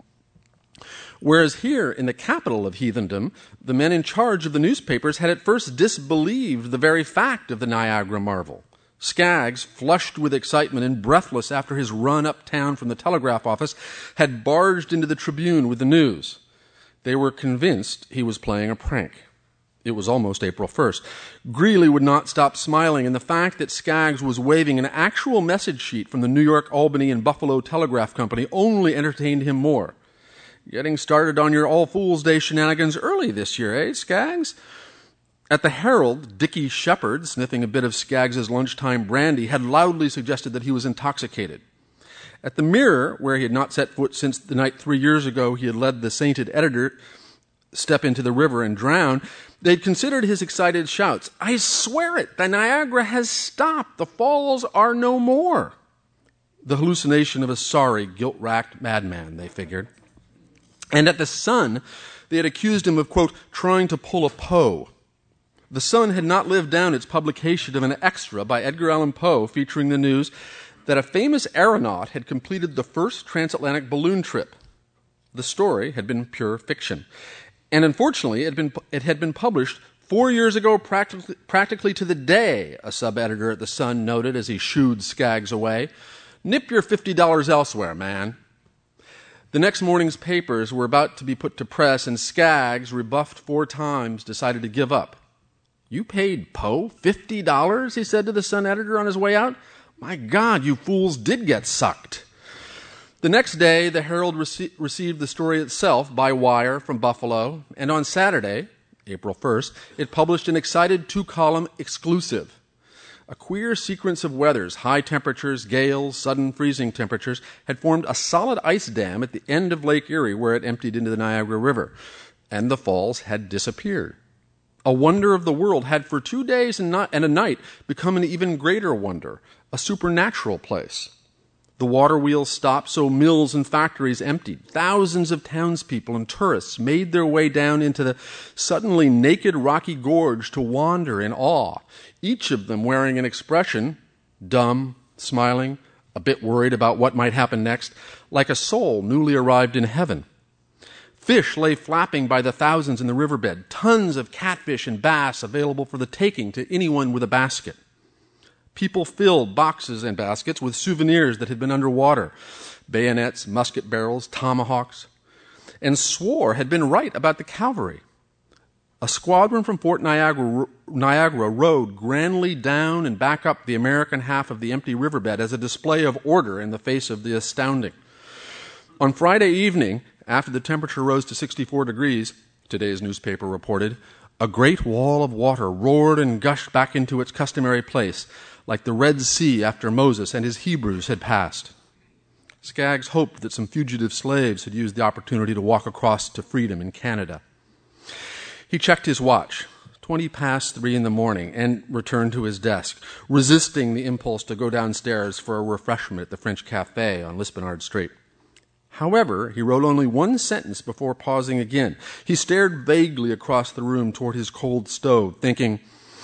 Whereas here, in the capital of heathendom, the men in charge of the newspapers had at first disbelieved the very fact of the Niagara marvel. Skaggs, flushed with excitement and breathless after his run uptown from the telegraph office, had barged into the Tribune with the news. They were convinced he was playing a prank. It was almost April first. Greeley would not stop smiling, and the fact that Skaggs was waving an actual message sheet from the New York, Albany, and Buffalo Telegraph Company only entertained him more. "Getting started on your All Fool's Day shenanigans early this year, eh, Skaggs?" At the Herald, Dickie Shepard, sniffing a bit of Skaggs's lunchtime brandy, had loudly suggested that he was intoxicated. At the Mirror, where he had not set foot since the night three years ago he had led the sainted editor step into the river and drown, they'd considered his excited shouts, "I swear it, the Niagara has stopped. The falls are no more." The hallucination of a sorry, guilt-racked madman, they figured. And at the Sun, they had accused him of, quote, trying to pull a Poe. The Sun had not lived down its publication of an extra by Edgar Allan Poe featuring the news that a famous aeronaut had completed the first transatlantic balloon trip. The story had been pure fiction. And unfortunately, it had been, it had been published four years ago practically, practically to the day, a sub-editor at The Sun noted as he shooed Skaggs away. "Nip your fifty dollars elsewhere, man." The next morning's papers were about to be put to press, and Skaggs, rebuffed four times, decided to give up. "You paid Poe fifty dollars, he said to the Sun editor on his way out. "My God, you fools did get sucked." The next day, the Herald rece- received the story itself by wire from Buffalo, and on Saturday, April first, it published an excited two-column exclusive. A queer sequence of weathers, high temperatures, gales, sudden freezing temperatures, had formed a solid ice dam at the end of Lake Erie where it emptied into the Niagara River, and the falls had disappeared. A wonder of the world had for two days and, not, and a night become an even greater wonder, a supernatural place. The water wheels stopped, so mills and factories emptied. Thousands of townspeople and tourists made their way down into the suddenly naked rocky gorge to wander in awe, each of them wearing an expression, dumb, smiling, a bit worried about what might happen next, like a soul newly arrived in heaven. Fish lay flapping by the thousands in the riverbed, tons of catfish and bass available for the taking to anyone with a basket. People filled boxes and baskets with souvenirs that had been underwater, bayonets, musket barrels, tomahawks, and swore had been right about the cavalry. A squadron from Fort Niagara, Niagara rode grandly down and back up the American half of the empty riverbed as a display of order in the face of the astounding. On Friday evening, after the temperature rose to sixty-four degrees, today's newspaper reported, a great wall of water roared and gushed back into its customary place, like the Red Sea after Moses and his Hebrews had passed. Skaggs hoped that some fugitive slaves had used the opportunity to walk across to freedom in Canada. He checked his watch, twenty past three in the morning, and returned to his desk, resisting the impulse to go downstairs for a refreshment at the French Cafe on Lispenard Street. However, he wrote only one sentence before pausing again. He stared vaguely across the room toward his cold stove, thinking,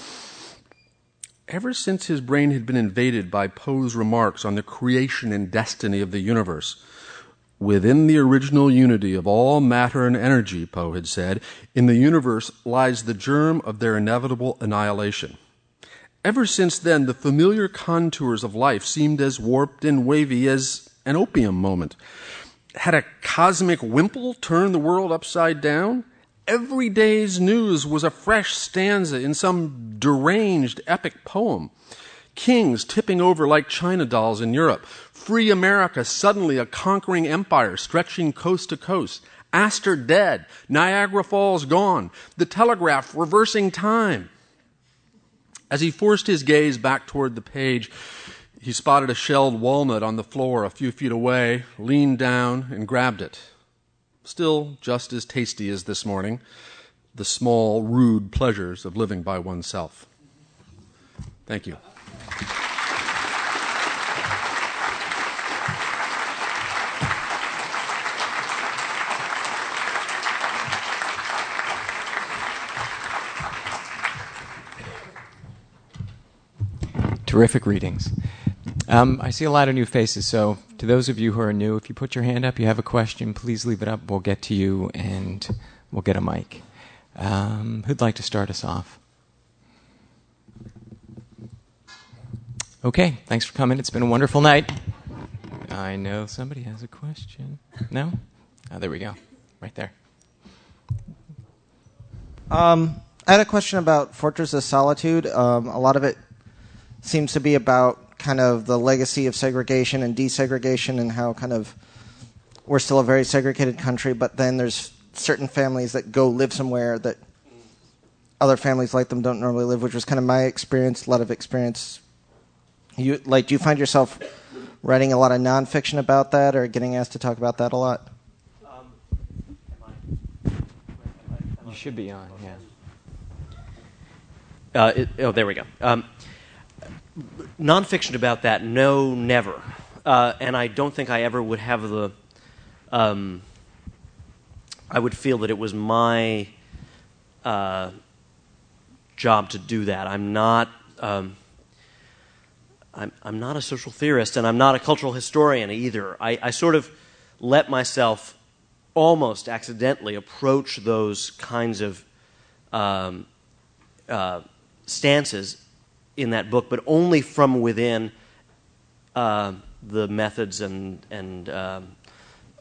ever since his brain had been invaded by Poe's remarks on the creation and destiny of the universe, within the original unity of all matter and energy, Poe had said, in the universe lies the germ of their inevitable annihilation. Ever since then, the familiar contours of life seemed as warped and wavy as an opium moment. Had a cosmic wimple turned the world upside down? Every day's news was a fresh stanza in some deranged epic poem. Kings tipping over like China dolls in Europe. Free America suddenly a conquering empire stretching coast to coast. Astor dead. Niagara Falls gone. The telegraph reversing time. As he forced his gaze back toward the page, he spotted a shelled walnut on the floor a few feet away, leaned down, and grabbed it. Still just as tasty as this morning, the small, rude pleasures of living by oneself. Thank you. Terrific readings. Um, I see a lot of new faces, so to those of you who are new, if you put your hand up, you have a question, please leave it up. We'll get to you, and we'll get a mic. Um, who'd like to start us off? Okay, thanks for coming. It's been a wonderful night. I know somebody has a question. No? Oh, there we go. Right there. Um, I had a question about Fortress of Solitude. Um, a lot of it seems to be about kind of the legacy of segregation and desegregation and how kind of we're still a very segregated country, but then there's certain families that go live somewhere that other families like them don't normally live, which was kind of my experience, a lot of experience. You like, do you find yourself writing a lot of nonfiction about that or getting asked to talk about that a lot? Um, You should be on, yeah. Uh, it, oh, there we go. Um, nonfiction about that, no, never. Uh, and I don't think I ever would have the... Um, I would feel that it was my uh, job to do that. I'm not... Um, I'm, I'm not a social theorist, and I'm not a cultural historian either. I, I sort of let myself almost accidentally approach those kinds of um, uh, stances in that book, but only from within uh, the methods and and um, uh,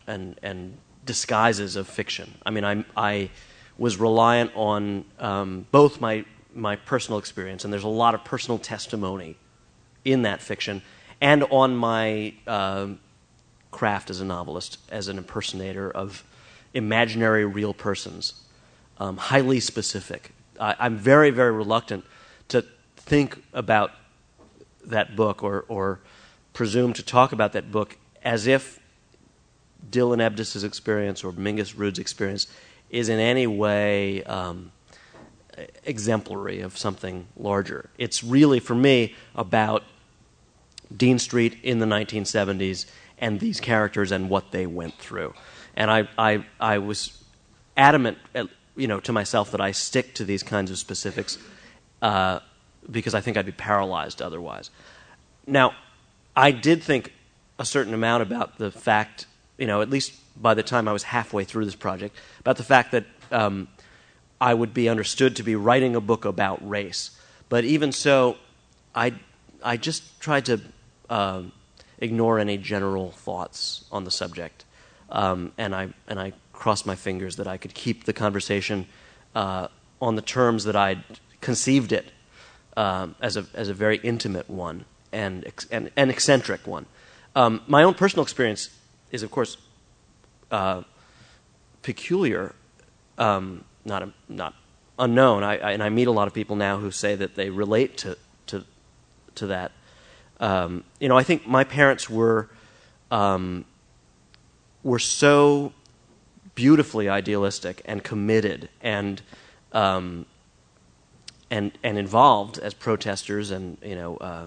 and and disguises of fiction. I mean, I I was reliant on um, both my my personal experience, and there's a lot of personal testimony in that fiction, and on my uh, craft as a novelist, as an impersonator of imaginary real persons, um, highly specific. I, I'm very, very reluctant to think about that book or, or presume to talk about that book as if Dylan Ebdis's experience or Mingus Rood's experience is in any way um, exemplary of something larger. It's really, for me, about Dean Street in the nineteen seventies and these characters and what they went through. And I, I, I was adamant, you know, to myself that I stick to these kinds of specifics uh, because I think I'd be paralyzed otherwise. Now, I did think a certain amount about the fact, you know, at least by the time I was halfway through this project, about the fact that um, I would be understood to be writing a book about race. But even so, I, I just tried to uh, ignore any general thoughts on the subject. Um, and I and I crossed my fingers that I could keep the conversation uh, on the terms that I'd conceived it um, as a as a very intimate one and and an eccentric one. Um, my own personal experience is, of course, uh, peculiar, um, not not unknown. I, I, and I meet a lot of people now who say that they relate to to to that. Um, you know, I think my parents were. Um, were so beautifully idealistic and committed and um, and and involved as protesters and you know uh,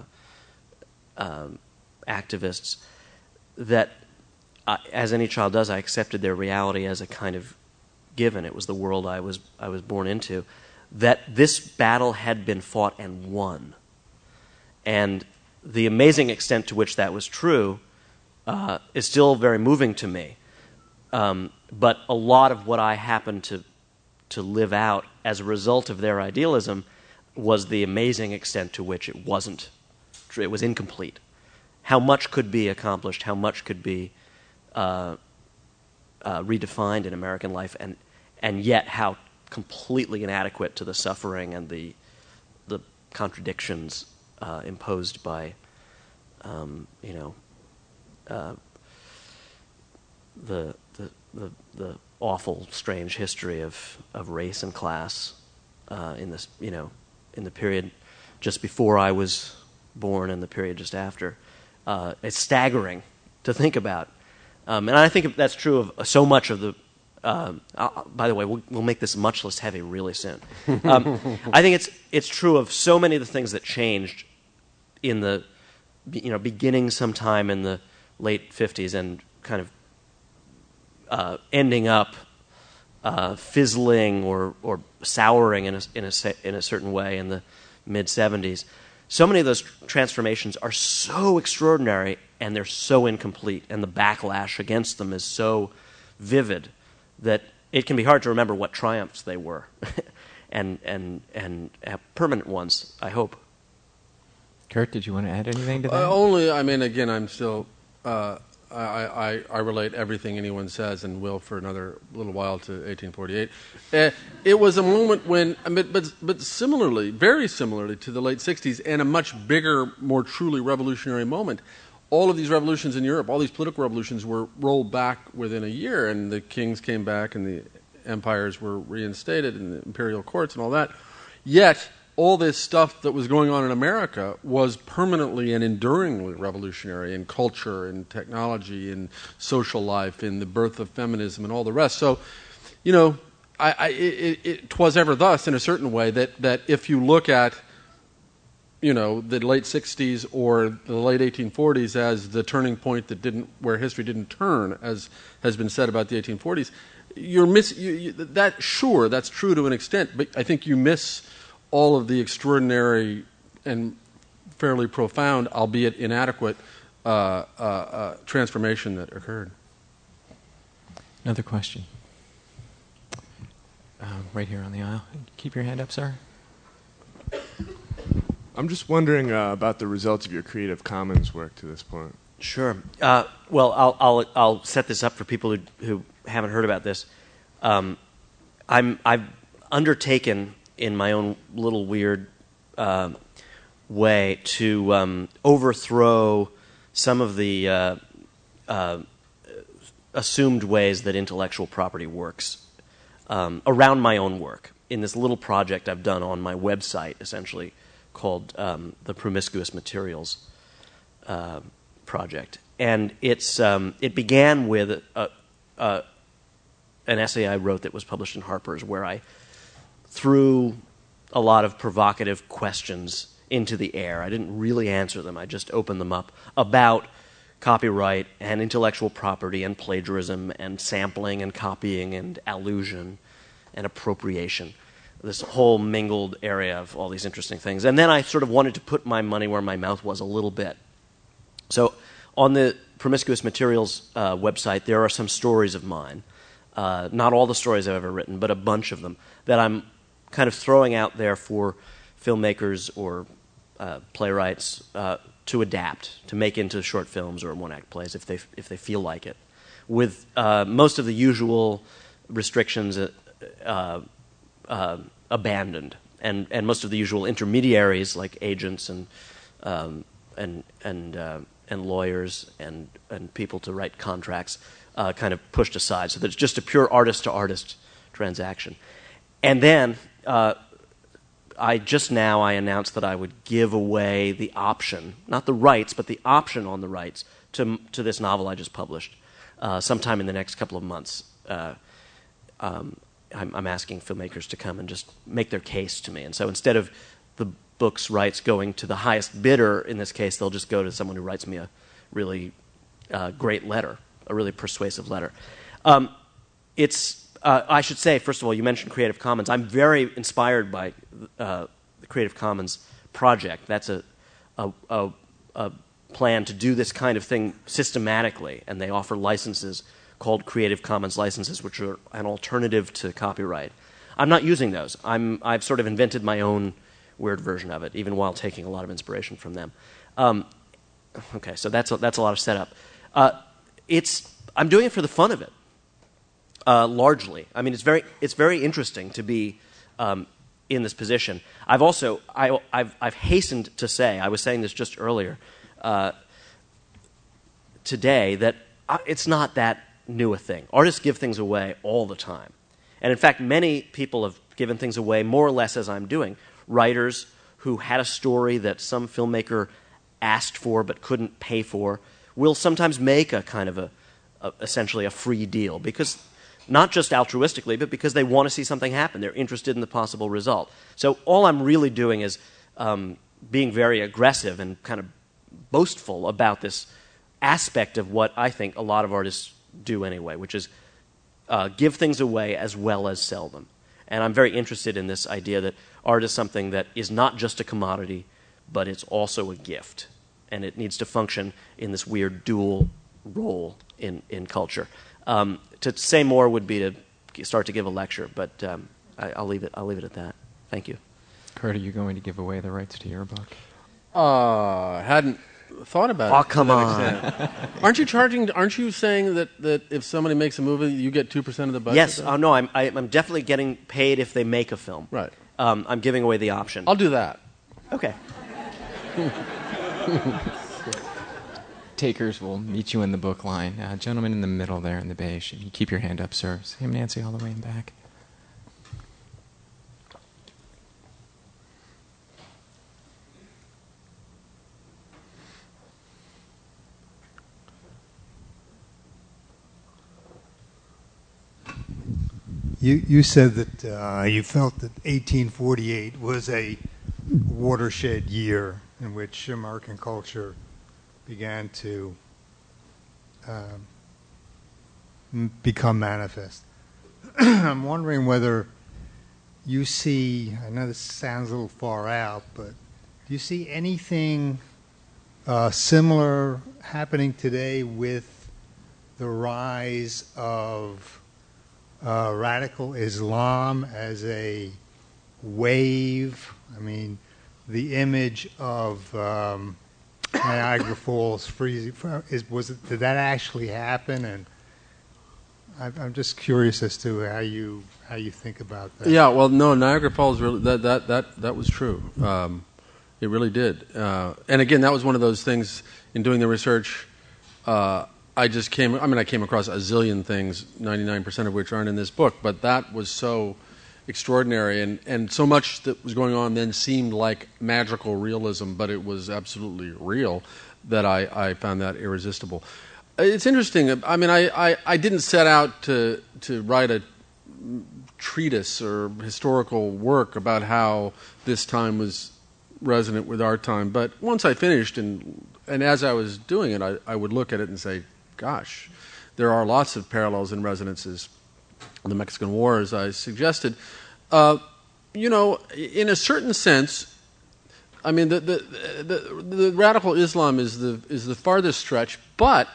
um, activists that, I, as any child does, I accepted their reality as a kind of given. It was the world I was I was born into. That this battle had been fought and won, and the amazing extent to which that was true. Uh, is still very moving to me, um, but a lot of what I happened to to live out as a result of their idealism was the amazing extent to which it wasn't true. It was incomplete. How much could be accomplished? How much could be uh, uh, redefined in American life, and and yet how completely inadequate to the suffering and the the contradictions uh, imposed by um, you know. Uh, the, the the the awful, strange history of, of race and class uh, in this, you know, in the period just before I was born and the period just after. Uh, it's staggering to think about, um, and I think that's true of so much of the. Um, uh, by the way, we'll, we'll make this much less heavy really soon. Um, I think it's it's true of so many of the things that changed in the, you know, beginning sometime in the late fifties and kind of uh, ending up uh, fizzling or, or souring in a, in, a, in a certain way in the mid seventies. So many of those transformations are so extraordinary and they're so incomplete, and the backlash against them is so vivid that it can be hard to remember what triumphs they were and, and, and permanent ones, I hope. Kurt, did you want to add anything to that? Uh, only, I mean, again, I'm still... Uh, I, I, I relate everything anyone says and will for another little while to eighteen forty-eight. Uh, it was a moment when, but, but, but similarly, very similarly to the late sixties, and a much bigger, more truly revolutionary moment, all of these revolutions in Europe, all these political revolutions were rolled back within a year, and the kings came back and the empires were reinstated and the imperial courts and all that. Yet, all this stuff that was going on in America was permanently and enduringly revolutionary in culture, in technology, in social life, in the birth of feminism, and all the rest. So, you know, I, I, it, it, 'twas ever thus, in a certain way, that, that if you look at, you know, the late sixties or the late eighteen forties as the turning point that didn't, where history didn't turn, as has been said about the eighteen forties, you're miss you, you, that. Sure, that's true to an extent, but I think you miss all of the extraordinary and fairly profound, albeit inadequate, uh, uh, uh, transformation that occurred. Another question. Uh, right here on the aisle. Keep your hand up, sir. I'm just wondering uh, about the results of your Creative Commons work to this point. Sure. Uh, well, I'll, I'll I'll set this up for people who who haven't heard about this. Um, I'm I've undertaken in my own little weird uh, way to um, overthrow some of the uh, uh, assumed ways that intellectual property works um, around my own work in this little project I've done on my website, essentially called um, the Promiscuous Materials uh, Project. And it's um, it began with a, a, an essay I wrote that was published in Harper's, where I threw a lot of provocative questions into the air. I didn't really answer them. I just opened them up about copyright and intellectual property and plagiarism and sampling and copying and allusion and appropriation, this whole mingled area of all these interesting things. And then I sort of wanted to put my money where my mouth was a little bit. So on the Promiscuous Materials uh, website, there are some stories of mine, uh, not all the stories I've ever written, but a bunch of them that I'm kind of throwing out there for filmmakers or uh, playwrights uh, to adapt, to make into short films or one-act plays if they if they feel like it, with uh, most of the usual restrictions uh, uh, uh, abandoned, and and most of the usual intermediaries like agents and um, and and uh, and lawyers and and people to write contracts uh, kind of pushed aside, so that it's just a pure artist-to-artist transaction. And then uh, I just now I announced that I would give away the option, not the rights, but the option on the rights to to this novel I just published uh, sometime in the next couple of months. Uh, um, I'm, I'm asking filmmakers to come and just make their case to me. And so instead of the book's rights going to the highest bidder, in this case, they'll just go to someone who writes me a really uh, great letter, a really persuasive letter. Um, it's Uh, I should say, first of all, you mentioned Creative Commons. I'm very inspired by uh, the Creative Commons project. That's a, a, a, a plan to do this kind of thing systematically, and they offer licenses called Creative Commons licenses, which are an alternative to copyright. I'm not using those. I'm, I've sort of invented my own weird version of it, even while taking a lot of inspiration from them. Um, okay, so that's a, that's a lot of setup. Uh, it's I'm doing it for the fun of it. Uh, largely, I mean, it's very it's very interesting to be um, in this position. I've also I, I've I've hastened to say, I was saying this just earlier uh, today, that it's not that new a thing. Artists give things away all the time, and in fact, many people have given things away more or less as I'm doing. Writers who had a story that some filmmaker asked for but couldn't pay for will sometimes make a kind of a, a essentially a free deal, because not just altruistically, but because they want to see something happen. They're interested in the possible result. So all I'm really doing is um, being very aggressive and kind of boastful about this aspect of what I think a lot of artists do anyway, which is uh, give things away as well as sell them. And I'm very interested in this idea that art is something that is not just a commodity, but it's also a gift. And it needs to function in this weird dual role in, in culture. Um, to say more would be to start to give a lecture, but um, I, I'll leave it. I'll leave it at that. Thank you. Kurt, are you going to give away the rights to your book? Uh, hadn't thought about oh, it. Oh, come on! Aren't you charging? Aren't you saying that, that if somebody makes a movie, you get two percent of the budget? Yes. Oh no, I'm I, I'm definitely getting paid if they make a film. Right. Um, I'm giving away the option. I'll do that. Okay. Takers will meet you in the book line. Uh, gentleman in the middle there in the beige. You keep your hand up, sir. Sam Nancy all the way in back. You you said that uh, you felt that eighteen forty-eight was a watershed year in which American culture began to uh, m- become manifest. I'm wondering whether you see, I know this sounds a little far out, but do you see anything uh, similar happening today with the rise of uh, radical Islam as a wave? I mean, the image of um, Niagara Falls freezing. Is was it? Did that actually happen? And I'm, I'm just curious as to how you how you think about that. Yeah, well, no, Niagara Falls really that that that that was true. Um, it really did. Uh, and again, that was one of those things in doing the research. Uh, I just came. I mean, I came across a zillion things, ninety-nine percent of which aren't in this book. But that was so extraordinary, and, and so much that was going on then seemed like magical realism, but it was absolutely real, that I, I found that irresistible. It's interesting. I mean, I, I, I didn't set out to to write a treatise or historical work about how this time was resonant with our time, but once I finished, and and as I was doing it, I, I would look at it and say, gosh, there are lots of parallels and resonances. The Mexican War, as I suggested, uh, you know, in a certain sense, I mean, the, the the the radical Islam is the is the farthest stretch. But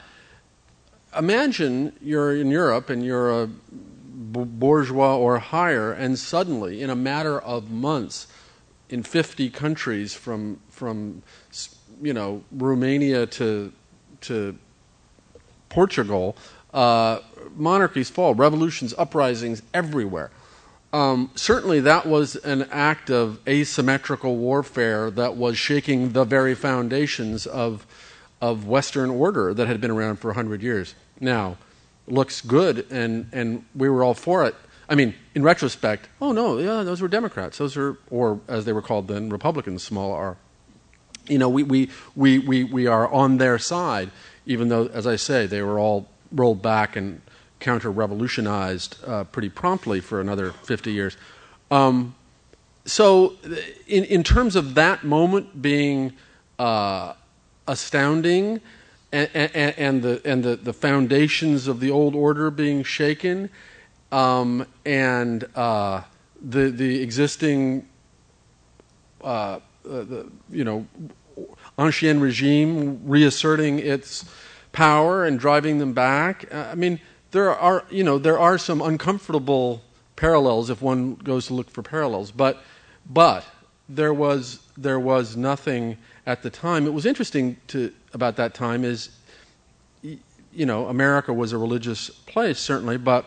imagine you're in Europe and you're a bourgeois or higher, and suddenly, in a matter of months, in fifty countries, from from you know Romania to to Portugal, uh, monarchies fall, revolutions, uprisings everywhere. Um, certainly that was an act of asymmetrical warfare that was shaking the very foundations of of Western order that had been around for a hundred years. Now, looks good, and, and we were all for it. I mean, in retrospect, oh no, yeah, those were Democrats. Those are, or as they were called then, Republicans, small r. You know, we, we, we, we, we are on their side, even though, as I say, they were all rolled back and counter-revolutionized uh, pretty promptly for another fifty years. Um, so in, in terms of that moment being uh, astounding, and, and, and, the, and the, the foundations of the old order being shaken, um, and uh, the, the existing uh, the, you know, ancien regime reasserting its power and driving them back. I mean, there are, you know, there are some uncomfortable parallels if one goes to look for parallels, but but there was there was nothing at the time. It was interesting to about that time is, you know, America was a religious place certainly, but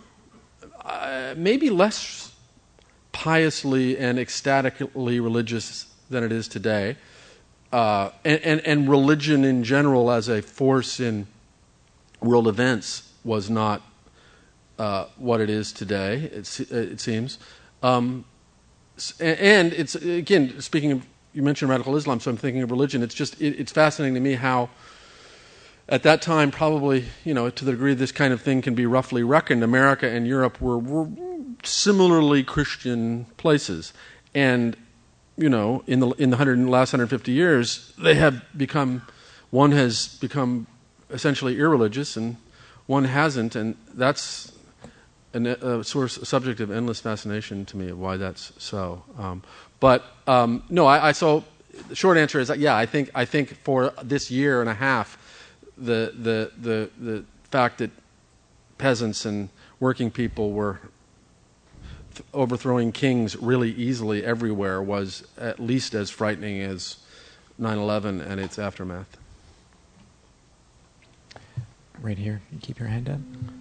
uh, maybe less piously and ecstatically religious than it is today. Uh, and, and, and religion in general as a force in world events was not uh, what it is today, it, it seems. Um, and it's, again, speaking of, you mentioned radical Islam, so I'm thinking of religion. It's just, it, it's fascinating to me how at that time, probably, you know, to the degree this kind of thing can be roughly reckoned, America and Europe were, were similarly Christian places. And you know, in the in the hundred, last one hundred fifty years, they have become, one has become essentially irreligious, and one hasn't, and that's an, a source, a subject of endless fascination to me of why that's so. Um, but um, no, I, I so the short answer is that, yeah, I think I think for this year and a half, the the the the fact that peasants and working people were overthrowing kings really easily everywhere was at least as frightening as nine eleven and its aftermath. Right here. You keep your hand up.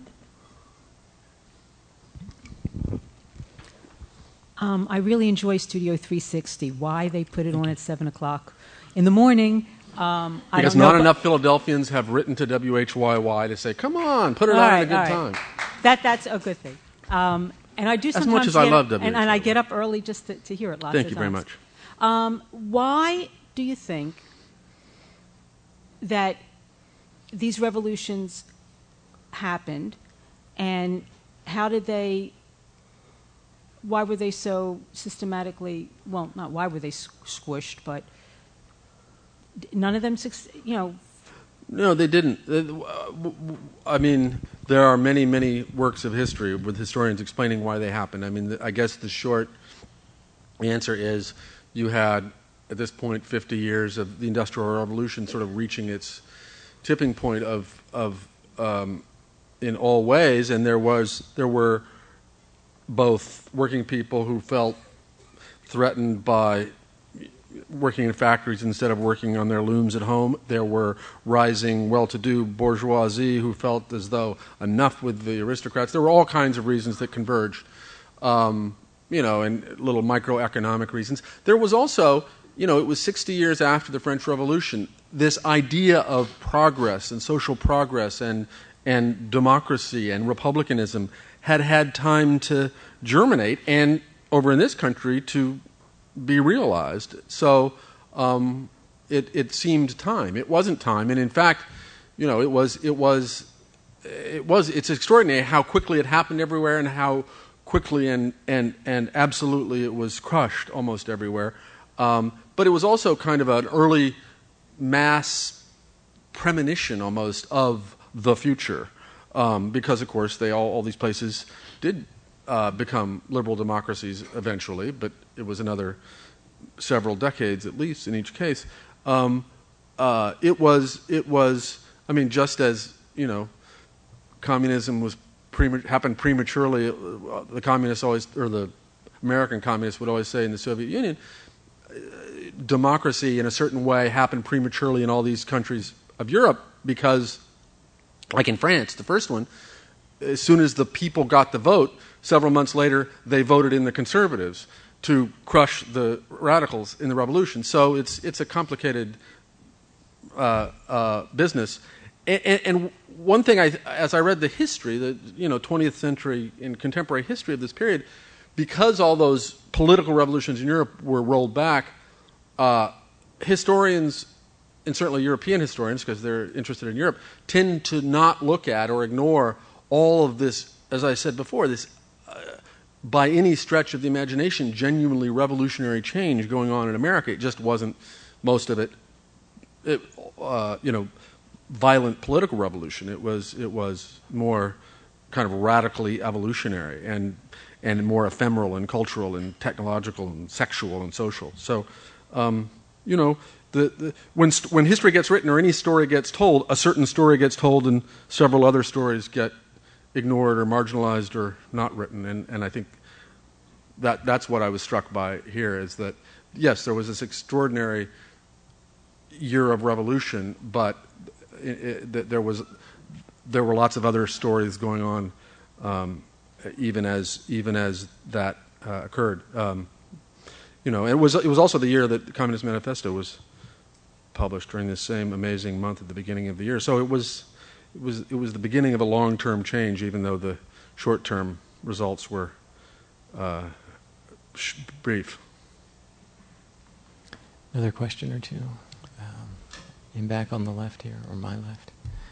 Um, I really enjoy Studio three sixty. Why they put it on at seven o'clock in the morning, um, I because don't know. Because not enough Philadelphians have written to W H Y Y to say, come on, put it all on right, at a good right. time. That, that's a good thing. Um, And I do sometimes as much as get, I love W H Y Y. And, and I get up early just to, to hear it lots Thank of you times. very much. Um, why do you think that these revolutions happened, and how did they, why were they so systematically, well, not why were they squished, but none of them, you know, No, they didn't. I mean, there are many, many works of history with historians explaining why they happened. I mean, I guess the short answer is you had, at this point, fifty years of the Industrial Revolution sort of reaching its tipping point of, of um, in all ways, and there was there were both working people who felt threatened by, working in factories instead of working on their looms at home. There were rising, well-to-do bourgeoisie who felt as though enough with the aristocrats. There were all kinds of reasons that converged, um, you know, and little microeconomic reasons. There was also, you know, it was sixty years after the French Revolution, this idea of progress and social progress and and democracy and republicanism had had time to germinate and, over in this country, to be realized. So um, it, it seemed time. It wasn't time, and in fact, you know, it was it was it was. It's extraordinary how quickly it happened everywhere, and how quickly and and and absolutely it was crushed almost everywhere. Um, but it was also kind of an early mass premonition almost of the future, um, because of course they all all these places did uh, become liberal democracies eventually, but it was another several decades at least in each case. Um, uh, it was it was I mean, just as, you know, communism was prema- happened prematurely, uh, the communists always, or the American communists would always say in the Soviet Union, uh, democracy in a certain way happened prematurely in all these countries of Europe because, like in France, the first one, as soon as the people got the vote, several months later they voted in the conservatives to crush the radicals in the revolution. So it's it's a complicated uh, uh, business. And, and, and one thing, I, as I read the history, the you know twentieth century and contemporary history of this period, because all those political revolutions in Europe were rolled back, uh, historians, and certainly European historians, because they're interested in Europe, tend to not look at or ignore all of this, as I said before, this, uh, by any stretch of the imagination, genuinely revolutionary change going on in America. It just wasn't, most of it, it uh, you know, violent political revolution. It was it was more kind of radically evolutionary and and more ephemeral and cultural and technological and sexual and social. So, um, you know, the, the when st- when history gets written or any story gets told, a certain story gets told and several other stories get ignored or marginalized or not written. And, and I think that that's what I was struck by here, is that, yes, there was this extraordinary year of revolution, but it, it, there was there were lots of other stories going on, um, even as even as that uh, occurred. Um, you know, it was it was also the year that the Communist Manifesto was published, during this same amazing month at the beginning of the year. So it was it was it was the beginning of a long-term change, even though the short-term results were uh, sh- brief. Another question or two. In back on the left here, or my left.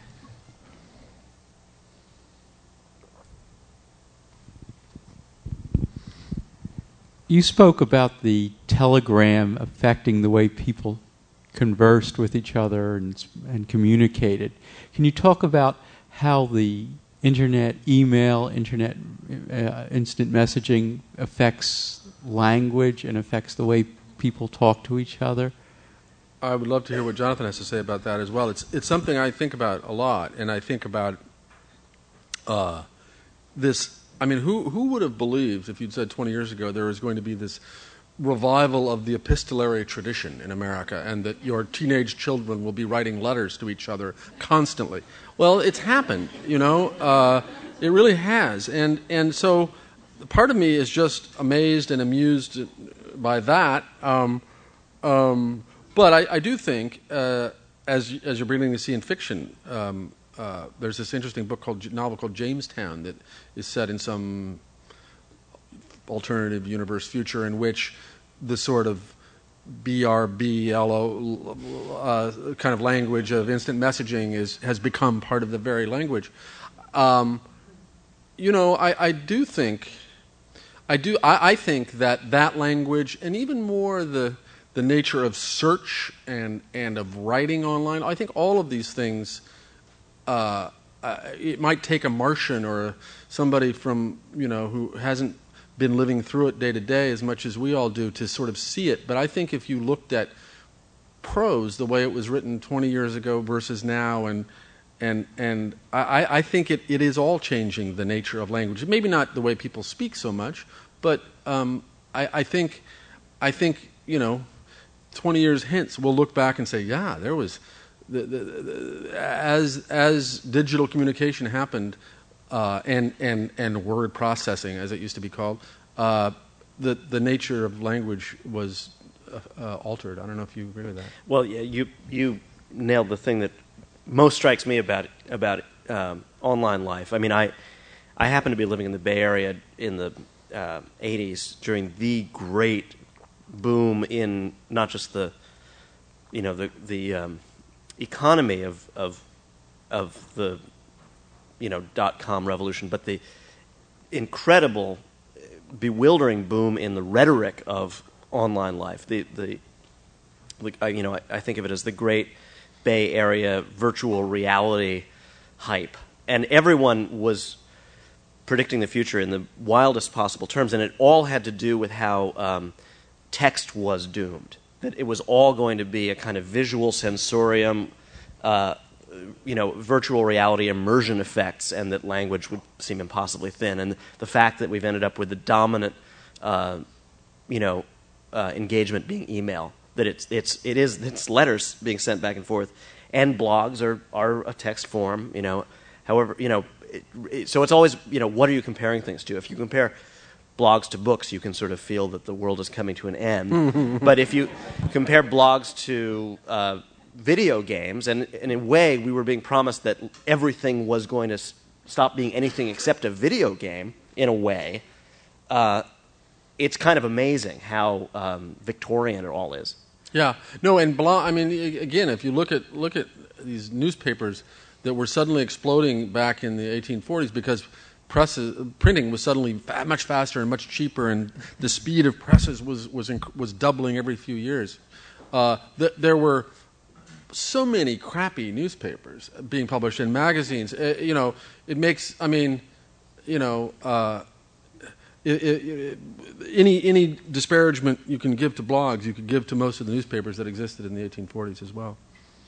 You spoke about the telegram affecting the way people conversed with each other and, and communicated. Can you talk about how the internet, email, internet, uh, instant messaging affects language and affects the way people talk to each other? I would love to hear what Jonathan has to say about that as well. It's it's something I think about a lot, and I think about uh, this. I mean, who who would have believed, if you'd said twenty years ago, there was going to be this revival of the epistolary tradition in America, and that your teenage children will be writing letters to each other constantly? Well, it's happened, you know. Uh, it really has, and and so part of me is just amazed and amused by that. Um, um, But I, I do think, uh, as as you're beginning to see in fiction, um, uh, there's this interesting book called novel called Jamestown that is set in some alternative universe future in which the sort of B R B L O uh, kind of language of instant messaging is has become part of the very language. Um, you know, I, I do think, I do I, I think that that language, and even more the the nature of search and, and of writing online, I think all of these things, uh, uh, it might take a Martian or somebody from, you know, who hasn't been living through it day to day as much as we all do to sort of see it. But I think if you looked at prose the way it was written twenty years ago versus now, and and and I, I think it, it is all changing the nature of language. Maybe not the way people speak so much, but um, I, I think I think, you know, twenty years hence, we'll look back and say, yeah, there was, the, the, the, as as digital communication happened, uh, and and and word processing, as it used to be called, uh, the the nature of language was uh, uh, altered. I don't know if you agree with that. Well, yeah, you you nailed the thing that most strikes me about about um, online life. I mean, I I happen to be living in the Bay Area in the uh, eighties during the great boom in not just the you know the the um, economy of of of the you know dot com revolution, but the incredible, bewildering boom in the rhetoric of online life. The the, the you know I, I think of it as the great Bay Area virtual reality hype, and everyone was predicting the future in the wildest possible terms, and it all had to do with how um, text was doomed. That it was all going to be a kind of visual sensorium, uh, you know, virtual reality immersion effects, and that language would seem impossibly thin. And the fact that we've ended up with the dominant, uh, you know, uh, engagement being email, that it's it's it is it's letters being sent back and forth, and blogs are are a text form, you know. However, you know, it, it, so it's always, you know, what are you comparing things to? If you compare blogs to books, you can sort of feel that the world is coming to an end. But if you compare blogs to uh, video games, and, and in a way we were being promised that everything was going to s- stop being anything except a video game, in a way, uh, it's kind of amazing how um, Victorian it all is. Yeah, no, and blog. I mean, again, if you look at look at these newspapers that were suddenly exploding back in the eighteen forties because presses, printing was suddenly fa- much faster and much cheaper, and the speed of presses was was inc- was doubling every few years. Uh, th- there were so many crappy newspapers being published in magazines. Uh, you know, it makes. I mean, you know. Uh, It, it, it, any any disparagement you can give to blogs, you could give to most of the newspapers that existed in the eighteen forties as well.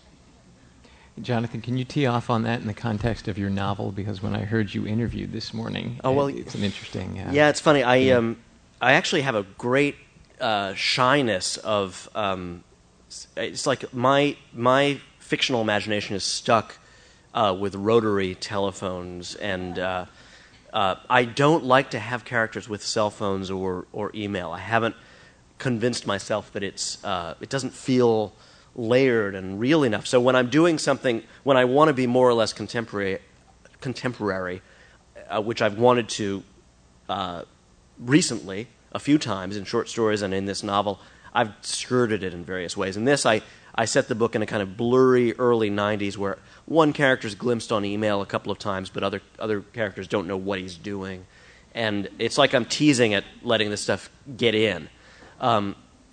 Jonathan, can you tee off on that in the context of your novel? Because when I heard you interviewed this morning, oh, well, it, it's an interesting... Uh, yeah, it's funny. I yeah. um, I actually have a great uh, shyness of... Um, it's like my my fictional imagination is stuck uh, with rotary telephones, and uh, uh, I don't like to have characters with cell phones or, or email. I haven't convinced myself that it's uh, it doesn't feel layered and real enough. So when I'm doing something, when I want to be more or less contemporary, contemporary, uh, which I've wanted to uh, recently a few times in short stories and in this novel, I've skirted it in various ways. In this, I, I set the book in a kind of blurry early nineties where one character's glimpsed on email a couple of times, but other other characters don't know what he's doing. And it's like I'm teasing at letting this stuff get in. Um,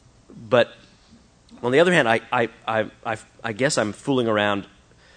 but on the other hand, I, I, I, I, I guess I'm fooling around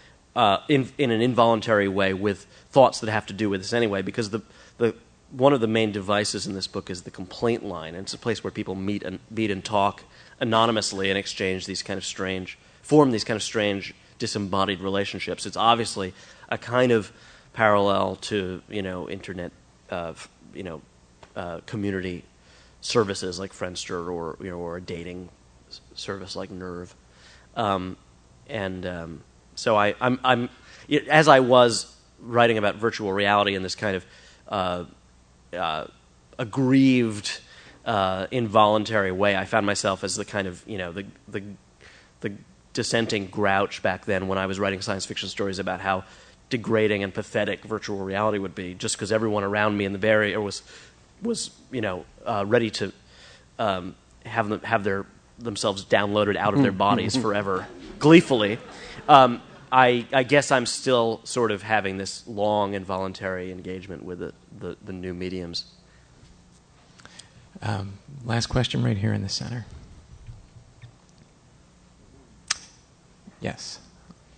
uh, in, in an involuntary way with thoughts that have to do with this anyway, because the, the one of the main devices in this book is the complaint line, and it's a place where people meet and meet and talk anonymously and exchange these kind of strange, form these kind of strange disembodied relationships. It's obviously a kind of parallel to, you know, internet, uh, you know, uh, community services like Friendster, or you know, or a dating service like Nerve, um, and um, so I, I'm, I'm, as I was writing about virtual reality in this kind of uh, uh, aggrieved, uh, involuntary way, I found myself as the kind of, you know, the the the dissenting grouch back then when I was writing science fiction stories about how degrading and pathetic virtual reality would be, just because everyone around me in the Bay Area was was you know uh, ready to um, have them have their themselves downloaded out of their bodies forever, gleefully. Um, I, I guess I'm still sort of having this long involuntary engagement with the, the, the new mediums. Um, last question right here in the center. Yes.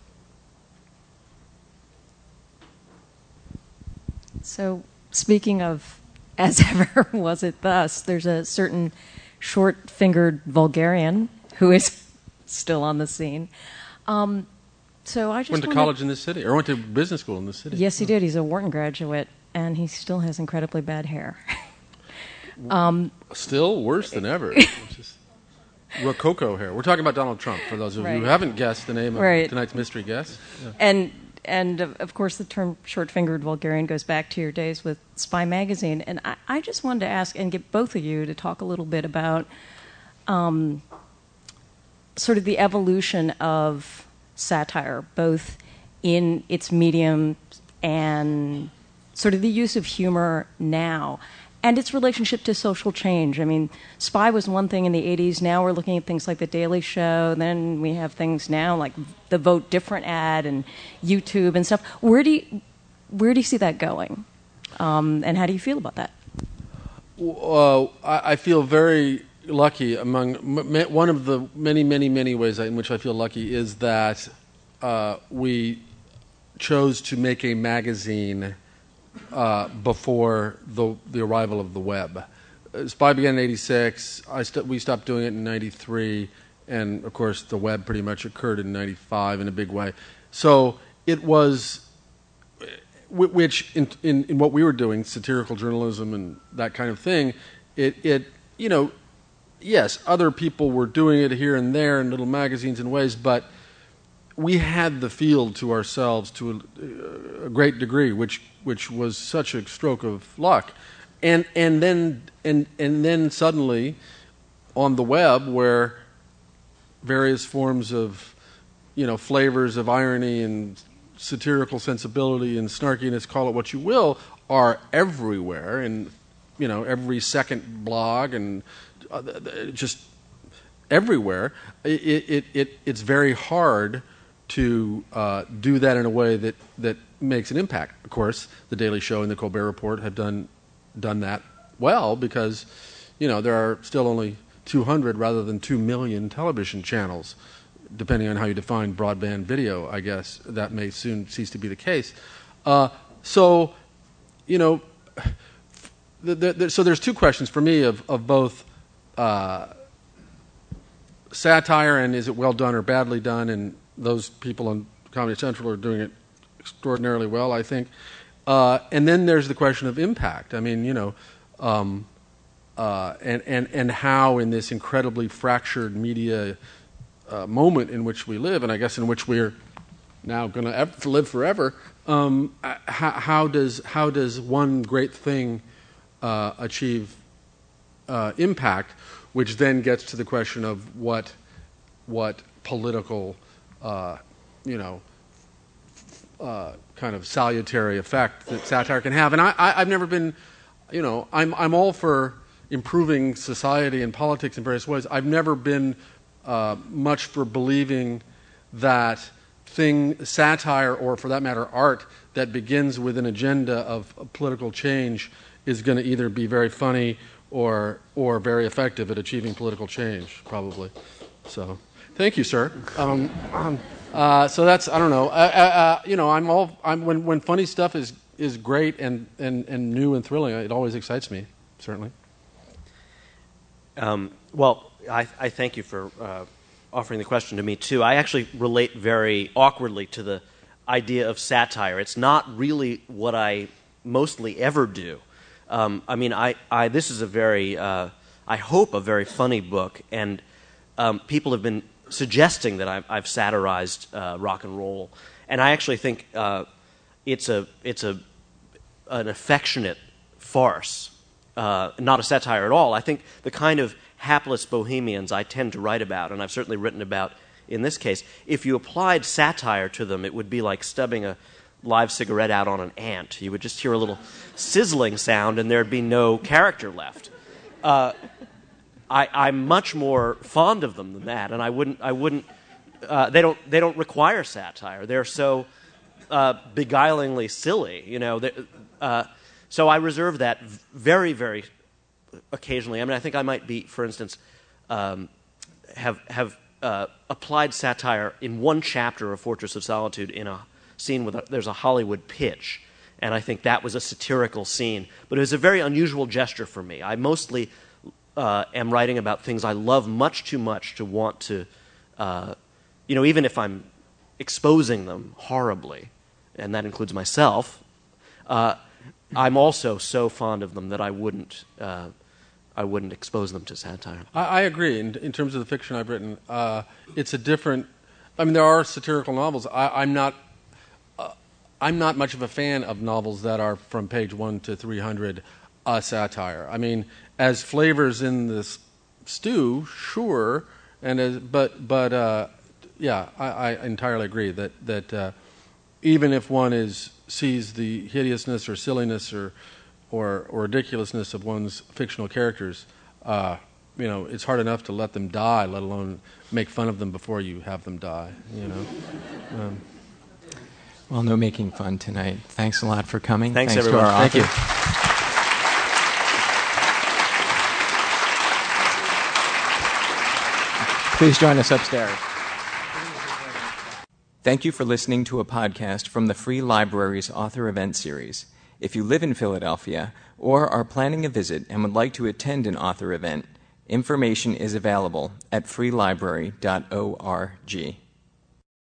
So, speaking of as ever was it thus, there's a certain short-fingered vulgarian who is still on the scene. Um, so I just went to wanted, college in this city, or went to business school in this city. Yes, he did. He's a Wharton graduate, and he still has incredibly bad hair. um, Still worse than ever. Just... rococo hair. We're talking about Donald Trump, for those of you Right. who haven't guessed the name of Right. tonight's mystery guest. Yeah. And and of of course, the term short-fingered vulgarian goes back to your days with Spy Magazine. And I, I just wanted to ask and get both of you to talk a little bit about um, sort of the evolution of satire, both in its medium and sort of the use of humor now, and its relationship to social change. I mean, Spy was one thing in the eighties. Now we're looking at things like The Daily Show. Then we have things now like the Vote Different ad and YouTube and stuff. Where do you, where do you see that going? Um, and how do you feel about that? Uh, I, I feel very lucky. Among m- m- one of the many, many, many ways in which I feel lucky is that uh, we chose to make a magazine Uh, before the the arrival of the web. Uh, Spy began in eighty-six. I st- we stopped doing it in ninety-three, and of course the web pretty much occurred in ninety-five in a big way. So it was, w- which in, in in what we were doing, satirical journalism and that kind of thing, it it you know, yes, other people were doing it here and there in little magazines and ways, but we had the field to ourselves to a, a great degree, which which was such a stroke of luck, and and then and and then suddenly, on the web, where various forms of, you know, flavors of irony and satirical sensibility and snarkiness, call it what you will, are everywhere, and you know, every second blog and uh, just everywhere. It it it it's very hard to uh, do that in a way that, that makes an impact. Of course, The Daily Show and The Colbert Report have done done that well because, you know, there are still only two hundred rather than two million television channels, depending on how you define broadband video. I guess that may soon cease to be the case. Uh, so, you know, the, the, the, so there's two questions for me of of both uh, satire and is it well done or badly done, and those people on Comedy Central are doing it extraordinarily well, I think. Uh, and then there's the question of impact. I mean, you know, um, uh, and, and, and how in this incredibly fractured media uh, moment in which we live, and I guess in which we're now going to ev- live forever, um, how, how does how does one great thing uh, achieve uh, impact, which then gets to the question of what what political Uh, you know, uh, kind of salutary effect that satire can have. And I, I, I've never been, you know, I'm I'm all for improving society and politics in various ways. I've never been uh, much for believing that thing, satire, or for that matter, art that begins with an agenda of, of political change is going to either be very funny or or very effective at achieving political change, probably. So. Thank you, sir. Um, um, uh, so that's I don't know. Uh, uh, you know, I'm all I'm when when funny stuff is, is great and, and, and new and thrilling. It always excites me, certainly. Um, well, I, I thank you for uh, offering the question to me too. I actually relate very awkwardly to the idea of satire. It's not really what I mostly ever do. Um, I mean, I, I this is a very uh, I hope a very funny book, and um, people have been suggesting that I've, I've satirized uh, rock and roll, and I actually think uh, it's a it's a an affectionate farce, uh, not a satire at all. I think the kind of hapless bohemians I tend to write about, and I've certainly written about in this case, if you applied satire to them, it would be like stubbing a live cigarette out on an ant. You would just hear a little sizzling sound, and there'd be no character left. Uh, I, I'm much more fond of them than that, and I wouldn't. I wouldn't. Uh, they don't. They don't require satire. They're so uh, beguilingly silly, you know. Uh, so I reserve that very, very occasionally. I mean, I think I might be, for instance, um, have have uh, applied satire in one chapter of Fortress of Solitude in a scene with a, there's a Hollywood pitch, and I think that was a satirical scene. But it was a very unusual gesture for me. I mostly uh, am writing about things I love much too much to want to, uh, you know, even if I'm exposing them horribly, and that includes myself, uh, I'm also so fond of them that I wouldn't, uh, I wouldn't expose them to satire. I, I agree. In, in terms of the fiction I've written, uh, it's a different. I mean, there are satirical novels. I, I'm not. Uh, I'm not much of a fan of novels that are from page one to three hundred a satire. I mean, as flavors in this stew, sure, and as, but but uh, yeah, I, I entirely agree that that uh, even if one is sees the hideousness or silliness or or, or ridiculousness of one's fictional characters, uh, you know, it's hard enough to let them die, let alone make fun of them before you have them die. You know. Um, Well, no making fun tonight. Thanks a lot for coming. Thanks, Thanks everyone. to our Thank author. you. Please join us upstairs. Thank you for listening to a podcast from the Free Library's Author Event Series. If you live in Philadelphia or are planning a visit and would like to attend an author event, information is available at free library dot org.